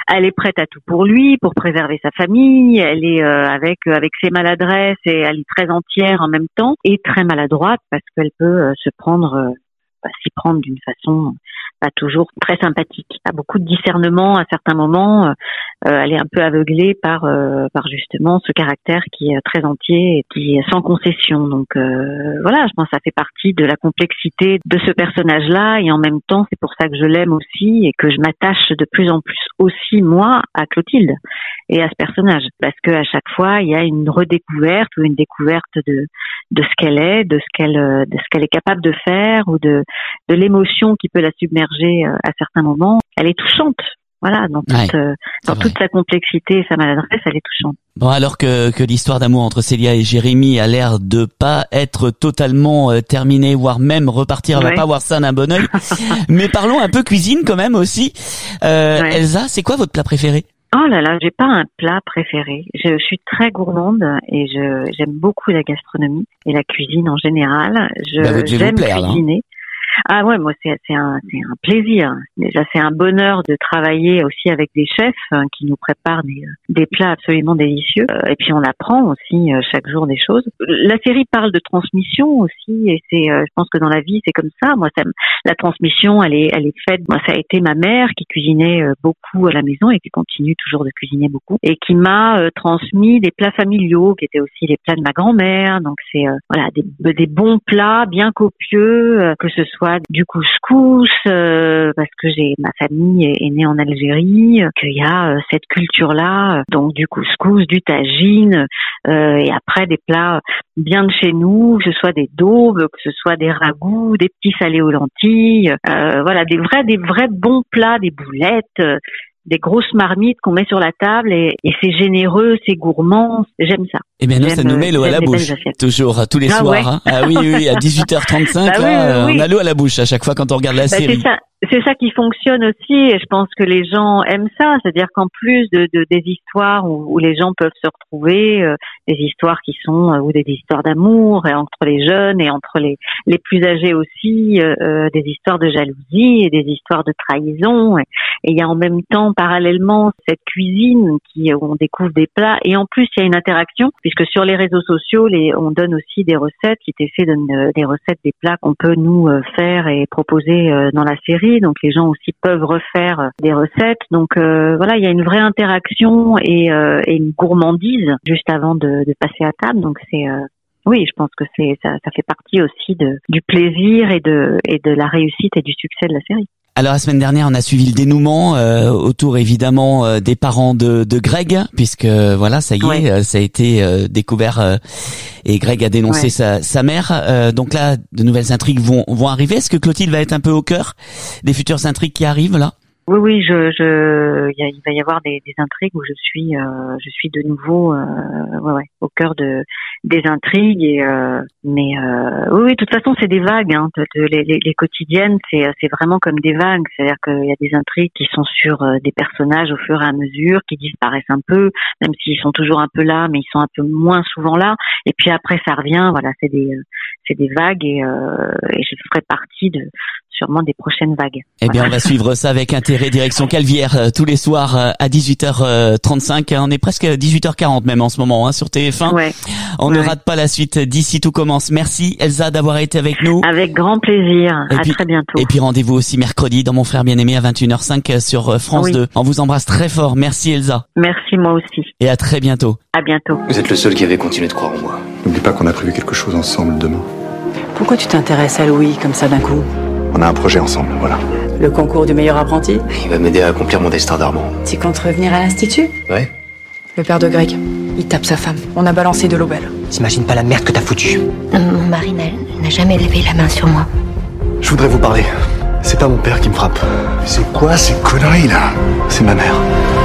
elle est prête à tout pour lui, pour préserver sa famille. Elle est euh, avec avec ses maladresses et elle est très entière en même temps et très maladroite parce qu'elle peut euh, se prendre, euh, bah, s'y prendre d'une façon pas toujours très sympathique. Elle a beaucoup de discernement à certains moments. Euh, elle est un peu aveuglée par euh, par justement ce caractère qui est très entier et qui est sans concession. Donc euh, voilà, je pense que ça fait partie de la complexité de ce personnage-là et en même temps, c'est pour ça que je l'aime aussi et que je m'attache de plus en plus aussi moi à Clotilde et à ce personnage parce que à chaque fois, il y a une redécouverte ou une découverte de de ce qu'elle est, de ce qu'elle de ce qu'elle est capable de faire ou de de l'émotion qui peut la submerger à certains moments. Elle est touchante. Voilà, dans toute, ouais, euh, dans toute sa complexité et sa maladresse, elle est touchante. Bon, alors que, que l'histoire d'amour entre Célia et Jérémy a l'air de pas être totalement euh, terminée, voire même repartir, on ouais. va pas voir ça d'un bon œil. Mais parlons un peu cuisine quand même aussi. Euh, ouais. Elsa, c'est quoi votre plat préféré? Oh là là, j'ai pas un plat préféré. Je, je suis très gourmande et je j'aime beaucoup la gastronomie et la cuisine en général. Je bah, j'aime plaire, cuisiner. Là. Ah ouais, moi c'est c'est un c'est un plaisir. Déjà c'est un bonheur de travailler aussi avec des chefs hein, qui nous préparent des des plats absolument délicieux. Euh, et puis on apprend aussi euh, chaque jour des choses. La série parle de transmission aussi et c'est euh, je pense que dans la vie c'est comme ça. Moi ça la transmission elle est elle est faite. Moi ça a été ma mère qui cuisinait euh, beaucoup à la maison et qui continue toujours de cuisiner beaucoup et qui m'a euh, transmis des plats familiaux qui étaient aussi les plats de ma grand-mère. Donc c'est euh, voilà des des bons plats bien copieux euh, que ce soit du couscous euh, parce que j'ai ma famille est, est née en Algérie, euh, qu'il y a euh, cette culture-là, euh, donc du couscous, du tagine euh, et après des plats bien de chez nous, que ce soit des daubes, que ce soit des ragoûts, des petits salés aux lentilles, euh, voilà des vrais des vrais bons plats, des boulettes. Euh, des grosses marmites qu'on met sur la table et, et c'est généreux, c'est gourmand, j'aime ça. Eh bien nous, ça nous met l'eau à la bouche, toujours, tous les ah, soirs. Ouais. Hein. Ah oui, oui, à dix-huit heures trente-cinq, bah, là, oui, oui, oui. on a l'eau à la bouche à chaque fois quand on regarde la bah, série. C'est ça. C'est ça qui fonctionne aussi et je pense que les gens aiment ça, c'est-à-dire qu'en plus de, de des histoires où, où les gens peuvent se retrouver, euh, des histoires qui sont euh, ou des histoires d'amour et entre les jeunes et entre les les plus âgés aussi, euh, des histoires de jalousie et des histoires de trahison et, et il y a en même temps parallèlement cette cuisine qui où on découvre des plats et en plus il y a une interaction puisque sur les réseaux sociaux les on donne aussi des recettes qui t'est fait donne des recettes des plats qu'on peut nous euh, faire et proposer euh, dans la série. Donc les gens aussi peuvent refaire des recettes. Donc euh, voilà, il y a une vraie interaction et, euh, et une gourmandise juste avant de, de passer à table. Donc c'est euh, oui, je pense que c'est ça, ça fait partie aussi de du plaisir et de et de la réussite et du succès de la série. Alors la semaine dernière, on a suivi le dénouement euh, autour évidemment euh, des parents de, de Greg, puisque voilà, ça y est, ouais. euh, ça a été euh, découvert euh, et Greg a dénoncé ouais. sa, sa mère. Euh, donc là, de nouvelles intrigues vont vont arriver. Est-ce que Clotilde va être un peu au cœur des futures intrigues qui arrivent là? Oui, oui, je, je, il, y a, il va y avoir des, des intrigues où je suis, euh, je suis de nouveau, euh, ouais, ouais, au cœur de des intrigues. Et euh, mais euh, oui, oui, de toute façon, c'est des vagues. Hein, de, de, les, les, les quotidiennes, c'est, c'est vraiment comme des vagues. C'est-à-dire qu'il y a des intrigues qui sont sur euh, des personnages au fur et à mesure, qui disparaissent un peu, même s'ils sont toujours un peu là, mais ils sont un peu moins souvent là. Et puis après, ça revient. Voilà, c'est des, c'est des vagues et, euh, et je ferai partie de sûrement des prochaines vagues. Eh bien, voilà. On va suivre ça avec intérêt. Direction Calvière euh, tous les soirs euh, à dix-huit heures trente-cinq. On est presque à dix-huit heures quarante même en ce moment hein, sur T F un. Ouais. On ouais. ne rate pas la suite d'ici tout commence. Merci Elsa d'avoir été avec nous. Avec grand plaisir. Et à puis, très bientôt. Et puis rendez-vous aussi mercredi dans Mon Frère Bien-Aimé à vingt et une heures cinq sur France oui. deux. On vous embrasse très fort. Merci Elsa. Merci moi aussi. Et à très bientôt. À bientôt. Vous êtes le seul qui avait continué de croire en moi. N'oublie pas qu'on a prévu quelque chose ensemble demain. Pourquoi tu t'intéresses à Louis comme ça d'un coup? On a un projet ensemble, voilà. Le concours du meilleur apprenti? Il va m'aider à accomplir mon destin d'Armand. Tu comptes revenir à l'institut? Ouais. Le père de Greg, il tape sa femme. On a balancé de l'obel. T'imagines pas la merde que t'as foutue. Mon mari n'a jamais levé la main sur moi. Je voudrais vous parler. C'est pas mon père qui me frappe. C'est quoi ces conneries là? C'est ma mère.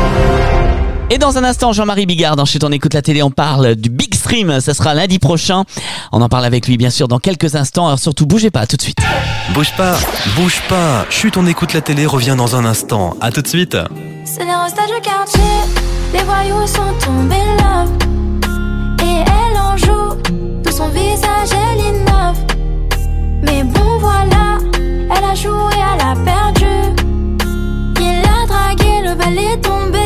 Et dans un instant, Jean-Marie Bigard, dans Chez On Écoute la Télé, on parle du Big Stream. Ça sera lundi prochain. On en parle avec lui, bien sûr, dans quelques instants. Alors surtout, bougez pas, à tout de suite. Bouge pas, bouge pas. Chut, On Écoute la Télé revient dans un instant. À tout de suite. C'est les restes du quartier. Les voyous sont tombés là. Et elle en joue. De son visage, elle innove. Mais bon, voilà. Elle a joué, elle a perdu. Il a dragué, le bal est tombé.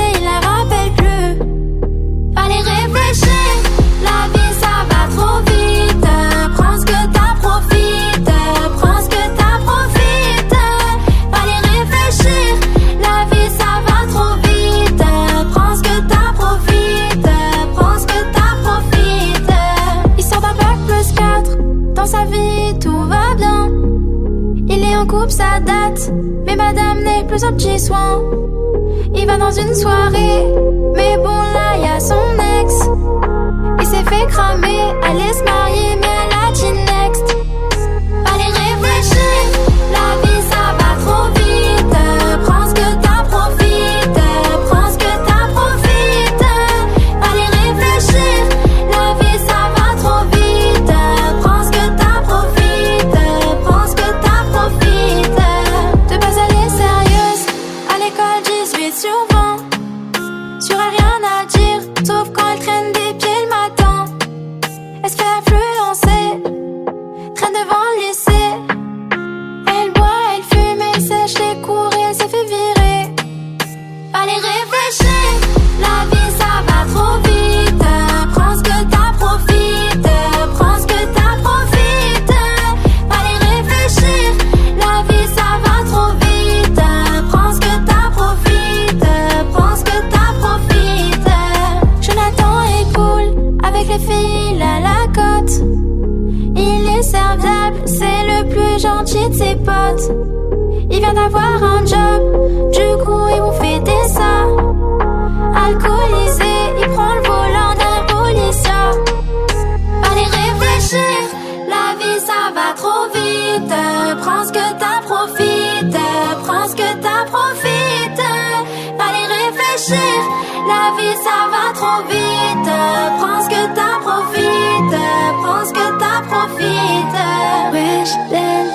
plus aux petits soins. Il va dans une soirée, mais bon là y a son ex. Il s'est fait cramer, allait se marier, mais elle a dit next. Allez réfléchir, la vie ça va trop vite. Prends ce que t'as, profite. Prends ce que t'as, profite. Allez réfléchir, la vie ça va trop vite. Prends ce que t'as, profite. Prends ce que t'as, profite. De base elle est sérieuse, à l'école dix-huit sur vingt. Sur elle rien à dire, sauf quand elle traîne des pieds le matin. Elle se fait influencer, traîne devant le lycée. Elle boit, elle fume, elle sèche les cours et elle s'est fait virer. Allez réfléchir, la vie ça va trop vite. Prends ce que t'as, profite. Prends ce que t'as, profite. Allez réfléchir, la vie ça va trop vite. Prends ce que t'as, profite. Prends ce que t'as, profite. Jonathan est cool, avec les filles à la côte. Il est serviable, c'est le plus gentil de ses potes. Il vient d'avoir un job, du coup ils vont fêter ça. Alcoolisé, il prend le volant d'un policier. Allez réfléchir, la vie ça va trop vite. Prends ce que t'as, profite. Prends ce que t'as, profite. Allez réfléchir, la vie ça va trop vite. Prends ce que t'as, profite. Prends ce que t'as, profite. Wish then.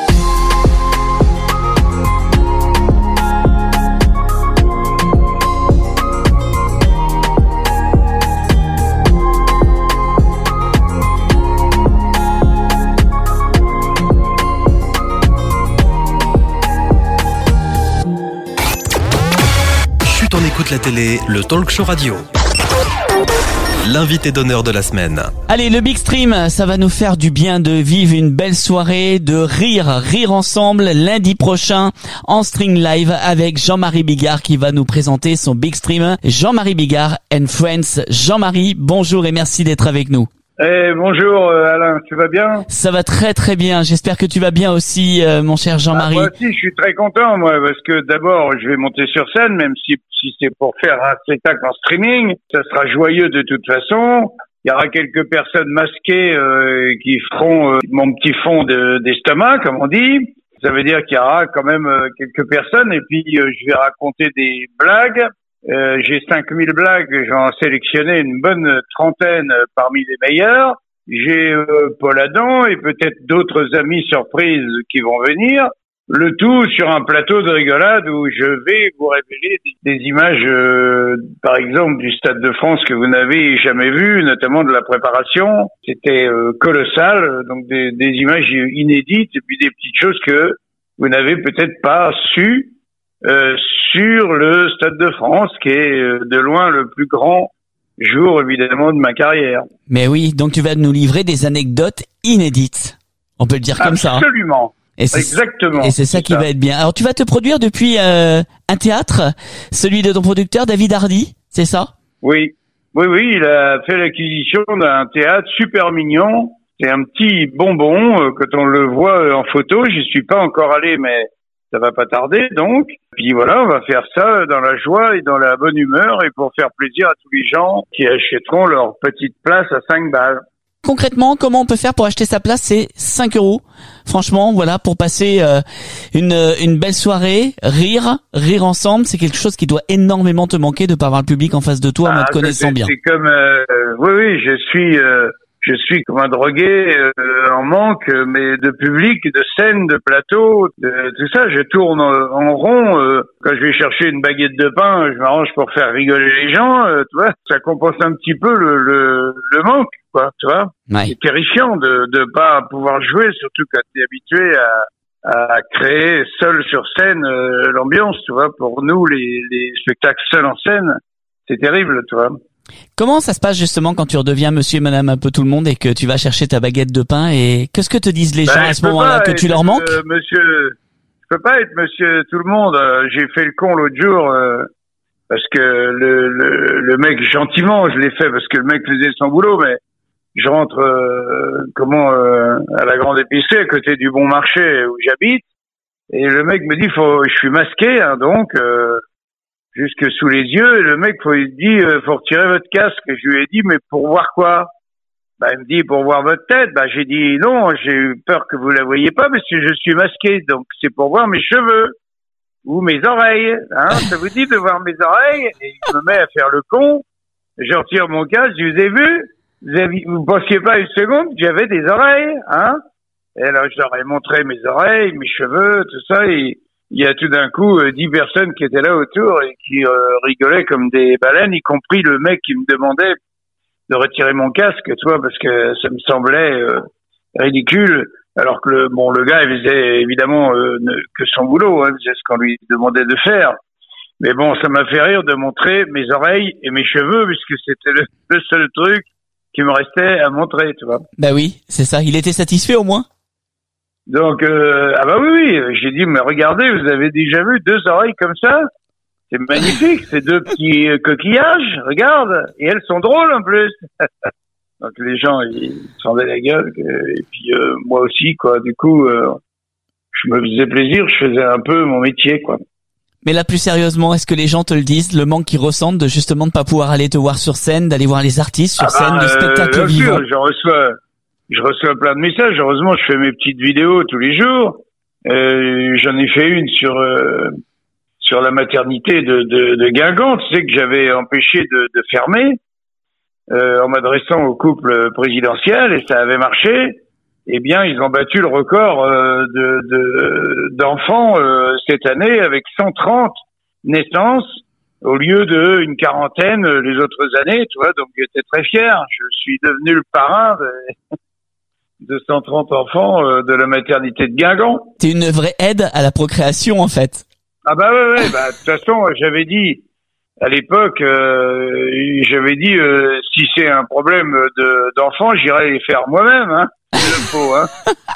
Chut, on écoute la télé, le talk show radio. L'invité d'honneur de la semaine. Allez, le Big Stream, ça va nous faire du bien de vivre une belle soirée, de rire, rire ensemble lundi prochain en String Live avec Jean-Marie Bigard qui va nous présenter son Big Stream. Jean-Marie Bigard and Friends. Jean-Marie, bonjour et merci d'être avec nous. Eh, bonjour euh, Alain, tu vas bien? Ça va très très bien, j'espère que tu vas bien aussi euh, mon cher Jean-Marie. Ah, moi aussi je suis très content moi parce que d'abord je vais monter sur scène même si, si c'est pour faire un spectacle en streaming, ça sera joyeux de toute façon. Il y aura quelques personnes masquées euh, qui feront euh, mon petit fond de, d'estomac comme on dit. Ça veut dire qu'il y aura quand même euh, quelques personnes et puis euh, je vais raconter des blagues. Euh, j'ai cinq mille blagues, j'en ai sélectionné une bonne trentaine parmi les meilleures. J'ai euh, Paul Adam et peut-être d'autres amis surprises qui vont venir. Le tout sur un plateau de rigolade où je vais vous révéler des, des images, euh, par exemple, du Stade de France que vous n'avez jamais vu, notamment de la préparation. C'était euh, colossal, donc des, des images inédites et puis des petites choses que vous n'avez peut-être pas su. Euh, sur le Stade de France, qui est euh, de loin le plus grand jour, évidemment, de ma carrière. Mais oui, donc tu vas nous livrer des anecdotes inédites. On peut le dire comme ça. Absolument. Et c'est, Exactement. Et c'est ça c'est qui ça. va être bien. Alors tu vas te produire depuis euh, un théâtre, celui de ton producteur David Hardy, c'est ça? Oui. Oui, oui, il a fait l'acquisition d'un théâtre super mignon. C'est un petit bonbon, euh, quand on le voit euh, en photo. J'y suis pas encore allé, mais ça va pas tarder, donc. Puis voilà, on va faire ça dans la joie et dans la bonne humeur et pour faire plaisir à tous les gens qui achèteront leur petite place à cinq balles. Concrètement, comment on peut faire pour acheter sa place? C'est cinq euros. Franchement, voilà, pour passer euh, une une belle soirée, rire, rire ensemble, c'est quelque chose qui doit énormément te manquer de pas avoir le public en face de toi, en Ah, te connaissant c'est, bien. C'est comme, euh, oui, oui, je suis, euh, je suis comme un drogué euh, en manque, mais de public, de scène, de plateau, de, tout ça. Je tourne en, en rond. Euh, quand je vais chercher une baguette de pain, je m'arrange pour faire rigoler les gens. Euh, tu vois, ça compense un petit peu le le, le manque, quoi. Tu vois, ouais. C'est terrifiant de de pas pouvoir jouer, surtout quand t'es habitué à à créer seul sur scène euh, l'ambiance. Tu vois, pour nous les les spectacles seuls en scène, c'est terrible, tu vois. Comment ça se passe justement quand tu redeviens monsieur et madame un peu tout le monde et que tu vas chercher ta baguette de pain et qu'est-ce que te disent les Ben, gens à ce moment-là, que tu leur manques? euh, Monsieur, je peux pas être monsieur tout le monde. Euh, j'ai fait le con l'autre jour euh, parce que le, le le mec gentiment, je l'ai fait parce que le mec faisait son boulot, mais je rentre euh, comment euh, à la grande épicerie à côté du bon marché où j'habite Et le mec me dit, faut, je suis masqué, hein, donc, euh, jusque sous les yeux. Et le mec, faut, il dit, euh, faut retirer votre casque. Et je lui ai dit, mais pour voir quoi? Bah, il me dit, pour voir votre tête. Bah, j'ai dit, non, j'ai eu peur que vous la voyiez pas parce que je suis masqué. Donc, c'est pour voir mes cheveux. Ou mes oreilles, hein. Ça vous dit de voir mes oreilles? Et il me met à faire le con. Je retire mon casque, je vous ai vu. Vous avez, vous pensiez pas une seconde que j'avais des oreilles, hein? Et là, je leur ai montré mes oreilles, mes cheveux, tout ça, et il y a tout d'un coup euh, dix personnes qui étaient là autour et qui euh, rigolaient comme des baleines, y compris le mec qui me demandait de retirer mon casque, tu vois, parce que ça me semblait euh, ridicule, alors que le, bon, le gars, il faisait évidemment euh, ne, que son boulot, hein, c'est ce qu'on lui demandait de faire. Mais bon, ça m'a fait rire de montrer mes oreilles et mes cheveux, puisque c'était le, le seul truc qui me restait à montrer, tu vois. Bah oui, c'est ça. Il était satisfait au moins? Donc, euh, ah bah oui, oui, j'ai dit, mais regardez, vous avez déjà vu deux oreilles comme ça? C'est magnifique, ces deux petits coquillages, regarde, et elles sont drôles en plus. Donc les gens, ils se rendaient la gueule, et puis euh, moi aussi, quoi. Du coup, euh, je me faisais plaisir, je faisais un peu mon métier, quoi. Mais là, plus sérieusement, est-ce que les gens te le disent, le manque qu'ils ressentent de justement de pas pouvoir aller te voir sur scène, d'aller voir les artistes sur ah scène, bah, du spectacle euh, vivant? Sûr, je reçois, je reçois plein de messages. Heureusement, je fais mes petites vidéos tous les jours. Euh, j'en ai fait une sur euh, sur la maternité de, de, de Guingamp. Tu sais que j'avais empêché de, de fermer euh, en m'adressant au couple présidentiel, et ça avait marché. Eh bien, ils ont battu le record euh, de, de d'enfants euh, cette année avec cent trente naissances au lieu de une quarantaine les autres années, tu vois. Donc, j'étais très fier. Je suis devenu le parrain de, de cent trente enfants euh, de la maternité de Guingamp. T'es une vraie aide à la procréation, en fait. Ah bah ouais, ouais. Bah de toute façon, j'avais dit à l'époque, euh, j'avais dit euh, si c'est un problème de d'enfants, j'irai les faire moi-même, hein. Il faut, hein.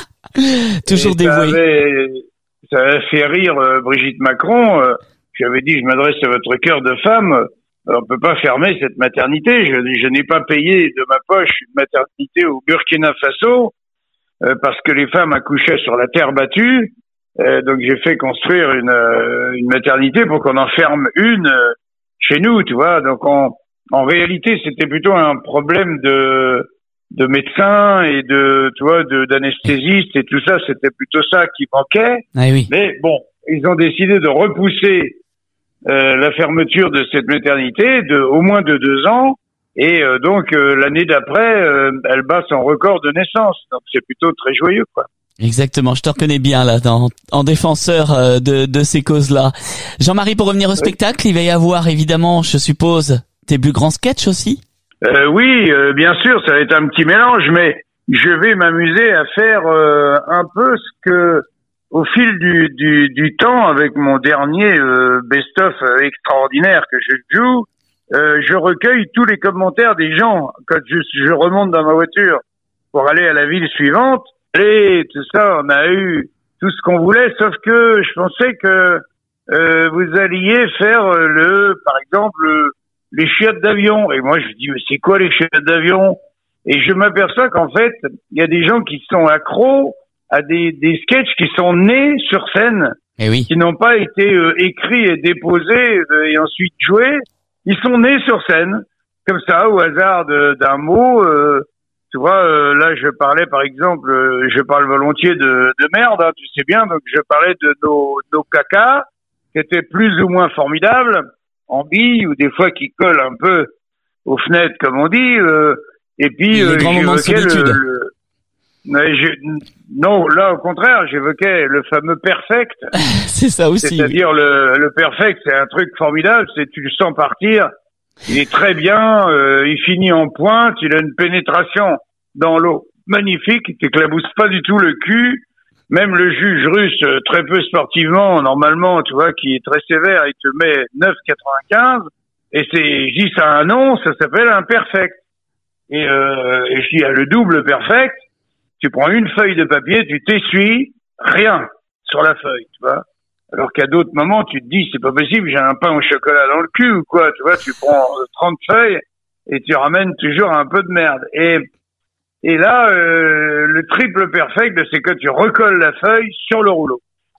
Toujours dévoué. Ça avait, ça avait fait rire euh, Brigitte Macron. Euh, J'avais dit, je m'adresse à votre cœur de femme. Euh, on peut pas fermer cette maternité. Je, je n'ai pas payé de ma poche une maternité au Burkina Faso euh, parce que les femmes accouchaient sur la terre battue. Euh, donc j'ai fait construire une, euh, une maternité pour qu'on en ferme une euh, chez nous, tu vois. Donc en, en réalité, c'était plutôt un problème de de médecins et de, tu vois, de d'anesthésistes et tout ça. C'était plutôt ça qui manquait. Ah oui. Mais bon, ils ont décidé de repousser euh, la fermeture de cette maternité de au moins de deux ans. Et euh, donc euh, l'année d'après, euh, elle bat son record de naissance. Donc c'est plutôt très joyeux, quoi. Exactement, je te reconnais bien là, dans, en défenseur euh, de, de ces causes-là. Jean-Marie, pour revenir au oui. spectacle, il va y avoir évidemment, je suppose, tes plus grands sketchs aussi? euh, Oui, euh, bien sûr, ça va être un petit mélange, mais je vais m'amuser à faire euh, un peu ce que, au fil du, du, du temps, avec mon dernier euh, best-of extraordinaire que je joue, euh, je recueille tous les commentaires des gens quand je, je remonte dans ma voiture pour aller à la ville suivante. Et tout ça, on a eu tout ce qu'on voulait, sauf que je pensais que euh, vous alliez faire le, par exemple, le, les chiottes d'avion. Et moi, je dis, mais c'est quoi les chiottes d'avion? Et je m'aperçois qu'en fait, il y a des gens qui sont accros à des, des sketchs qui sont nés sur scène, et oui. qui n'ont pas été euh, écrits et déposés euh, et ensuite joués. Ils sont nés sur scène, comme ça, au hasard de, d'un mot. Euh, Tu vois, euh, là, je parlais, par exemple, euh, je parle volontiers de, de merde, hein, tu sais bien, donc je parlais de nos, nos cacas, qui étaient plus ou moins formidables, en billes, ou des fois qui collent un peu aux fenêtres, comme on dit, euh, et puis euh, j'évoquais le... le mais je, non, là, au contraire, j'évoquais le fameux perfect. C'est ça aussi. C'est-à-dire oui. le, le perfect, c'est un truc formidable, c'est tu le sens partir. Il est très bien, euh, il finit en pointe, il a une pénétration dans l'eau magnifique, il t'éclabousse pas du tout le cul. Même le juge russe, euh, très peu sportivement, normalement, tu vois, qui est très sévère, il te met neuf virgule quatre-vingt-quinze. Et c'est, je dis, ça a un nom, ça s'appelle un perfect. Et, euh, et je dis, ah, le double perfect, tu prends une feuille de papier, tu t'essuies, rien sur la feuille, tu vois. Alors qu'à d'autres moments, tu te dis, c'est pas possible, j'ai un pain au chocolat dans le cul ou quoi, tu vois, tu prends trente feuilles et tu ramènes toujours un peu de merde. Et, et là, euh, le triple perfect, c'est que tu recolles la feuille sur le rouleau.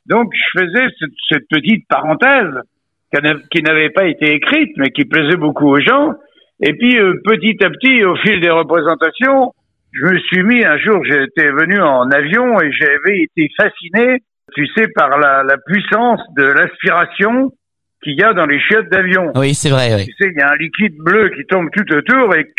Donc, je faisais cette, cette petite parenthèse qui n'avait pas été écrite, mais qui plaisait beaucoup aux gens. Et puis, euh, petit à petit, au fil des représentations, je me suis mis, un jour, j'étais venu en avion et j'avais été fasciné, tu sais, par la, la puissance de l'aspiration qu'il y a dans les chiottes d'avion. Oui, c'est vrai, oui. Tu sais, il y a un liquide bleu qui tombe tout autour et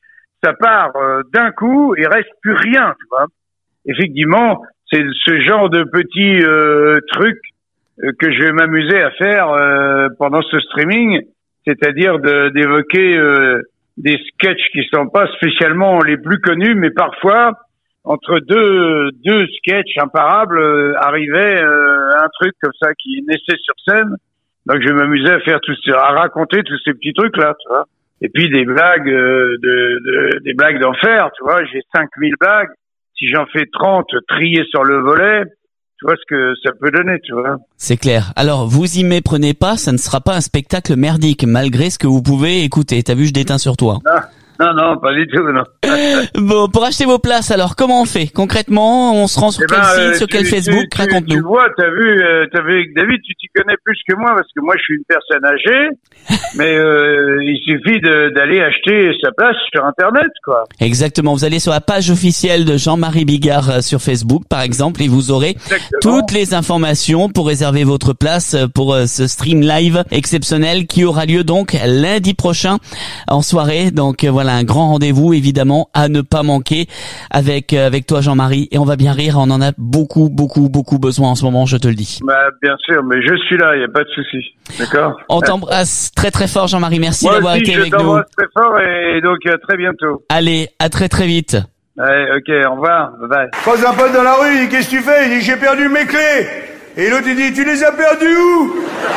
ça part euh, d'un coup et reste plus rien, tu vois. Effectivement, c'est ce genre de petits euh, trucs euh, que je vais m'amuser à faire euh, pendant ce streaming, c'est-à-dire de, d'évoquer euh, des sketchs qui sont pas spécialement les plus connus, mais parfois entre deux deux sketchs imparables euh, arrivait euh, un truc comme ça qui naissait sur scène. Donc je vais m'amuser à faire tout ça, à raconter tous ces petits trucs là, tu vois. Et puis des blagues euh, de, de des blagues d'enfer, tu vois. J'ai cinq mille blagues. Si j'en fais trente triées sur le volet, tu vois ce que ça peut donner, tu vois. C'est clair. Alors, vous y méprenez pas, ça ne sera pas un spectacle merdique, malgré ce que vous pouvez écouter. T'as vu, je déteins sur toi. Non, non, non, pas du tout, non. Bon, pour acheter vos places, alors, comment on fait? Concrètement, on se rend sur eh quel ben, site, euh, sur tu, quel Facebook? tu, Raconte-nous. Tu vois, t'as vu, euh, t'as vu avec David, tu t'y connais plus que moi, parce que moi, je suis une personne âgée, mais euh, il suffit de, d'aller acheter sa place sur Internet, quoi. Exactement. Vous allez sur la page officielle de Jean-Marie Bigard sur Facebook, par exemple, et vous aurez Exactement. toutes les informations pour réserver votre place pour ce stream live exceptionnel qui aura lieu donc lundi prochain en soirée. Donc voilà, un grand rendez-vous évidemment à ne pas manquer avec avec toi Jean-Marie, et on va bien rire. On en a beaucoup, beaucoup, beaucoup besoin en ce moment, je te le dis. Bah bien sûr, mais je suis là, il y a pas de souci. D'accord. On t'embrasse très très fort Jean-Marie. Merci Moi d'avoir aussi, été je avec nous. t'embrasse très fort et donc à très bientôt. Allez, à très très vite. Allez, ok, au revoir, bye bye. Croise un pote dans la rue, il dit qu'est-ce que tu fais? Il dit j'ai perdu mes clés. Et l'autre il dit tu les as perdues où?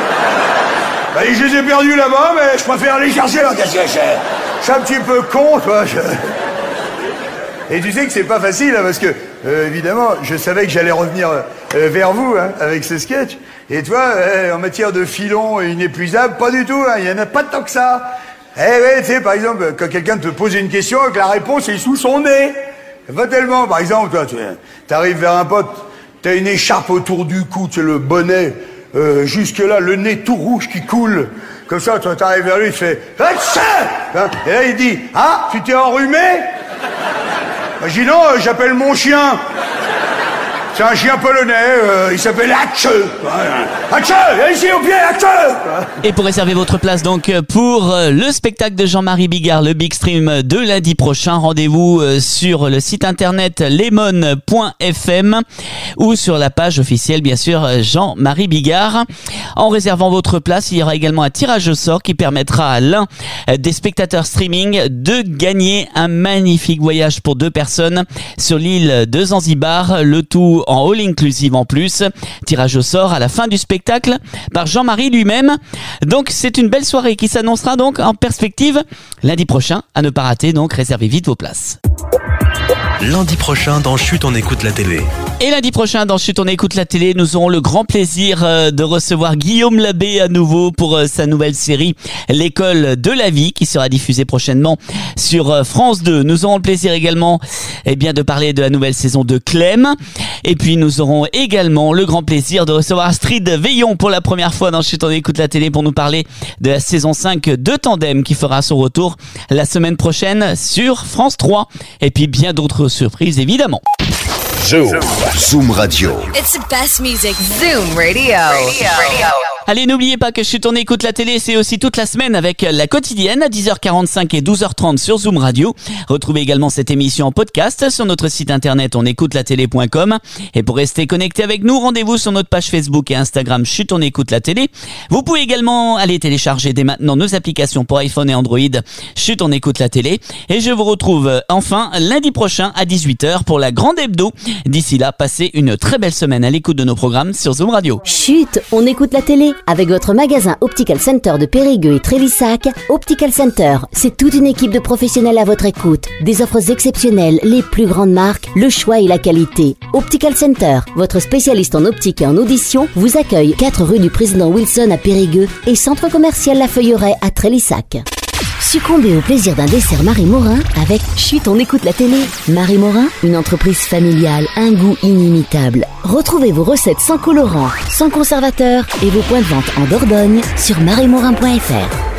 Bah il dit je les ai perdues là-bas, mais je préfère les chercher là. Qu'est-ce que c'est? Je suis un petit peu con, toi. Je... Et tu sais que c'est pas facile, hein, parce que, euh, évidemment, je savais que j'allais revenir euh, vers vous, hein, avec ce sketch. Et toi, euh, en matière de filon inépuisable, pas du tout, hein, il y en a pas tant que ça. Eh ouais, tu sais, par exemple, quand quelqu'un te pose une question, que la réponse est sous son nez. Pas tellement. Par exemple, toi, tu arrives vers un pote, t'as une écharpe autour du cou, tu sais, le bonnet, euh, jusque-là, le nez tout rouge qui coule. Comme ça, toi, t'arrives vers lui, il fait « Atcha !» Et là, il dit « Ah, tu t'es enrhumé ?» Je dis non, euh, j'appelle mon chien. C'est un chien polonais, euh, il s'appelle Hatche. Hatche, viens ici au pied, Hatche. Et pour réserver votre place donc pour le spectacle de Jean-Marie Bigard, le Big Stream de lundi prochain, rendez-vous sur le site internet lemon point f m ou sur la page officielle bien sûr Jean-Marie Bigard. En réservant votre place, il y aura également un tirage au sort qui permettra à l'un des spectateurs streaming de gagner un magnifique voyage pour deux personnes sur l'île de Zanzibar, le tout en all inclusive en plus. Tirage au sort à la fin du spectacle par Jean-Marie lui-même. Donc c'est une belle soirée qui s'annoncera donc en perspective lundi prochain, à ne pas rater, donc réservez vite vos places. Lundi prochain dans Chut, on écoute la télé. Et lundi prochain dans Chut, on écoute la télé, nous aurons le grand plaisir de recevoir Guillaume Labbé à nouveau pour sa nouvelle série L'école de la vie qui sera diffusée prochainement sur France deux. Nous aurons le plaisir également eh bien, de parler de la nouvelle saison de Clem. Et puis nous aurons également le grand plaisir de recevoir Astrid Veillon pour la première fois dans Chut, on écoute la télé pour nous parler de la saison cinq de Tandem qui fera son retour la semaine prochaine sur France trois. Et puis bien d'autres surprises évidemment. Zoom. Zoom Radio. It's the best music. Zoom Radio. Radio. Radio. Allez, n'oubliez pas que Chut, on écoute la télé, c'est aussi toute la semaine avec la quotidienne à dix heures quarante-cinq et douze heures trente sur Zoom Radio. Retrouvez également cette émission en podcast sur notre site internet onécoutelatélé point com. Et pour rester connecté avec nous, rendez-vous sur notre page Facebook et Instagram Chut, on écoute la télé. Vous pouvez également aller télécharger dès maintenant nos applications pour iPhone et Android Chut, on écoute la télé. Et je vous retrouve enfin lundi prochain à dix-huit heures pour la grande hebdo. D'ici là, passez une très belle semaine à l'écoute de nos programmes sur Zoom Radio. Chut, on écoute la télé. Avec votre magasin Optical Center de Périgueux et Trélissac, Optical Center, c'est toute une équipe de professionnels à votre écoute. Des offres exceptionnelles, les plus grandes marques, le choix et la qualité. Optical Center, votre spécialiste en optique et en audition, vous accueille quatre rue du Président Wilson à Périgueux et centre commercial La Feuilleraie à Trélissac. Succombez au plaisir d'un dessert Marie Morin avec Chut, on écoute la télé. Marie Morin, une entreprise familiale, un goût inimitable. Retrouvez vos recettes sans colorant, sans conservateur et vos points de vente en Dordogne sur marie morin point f r.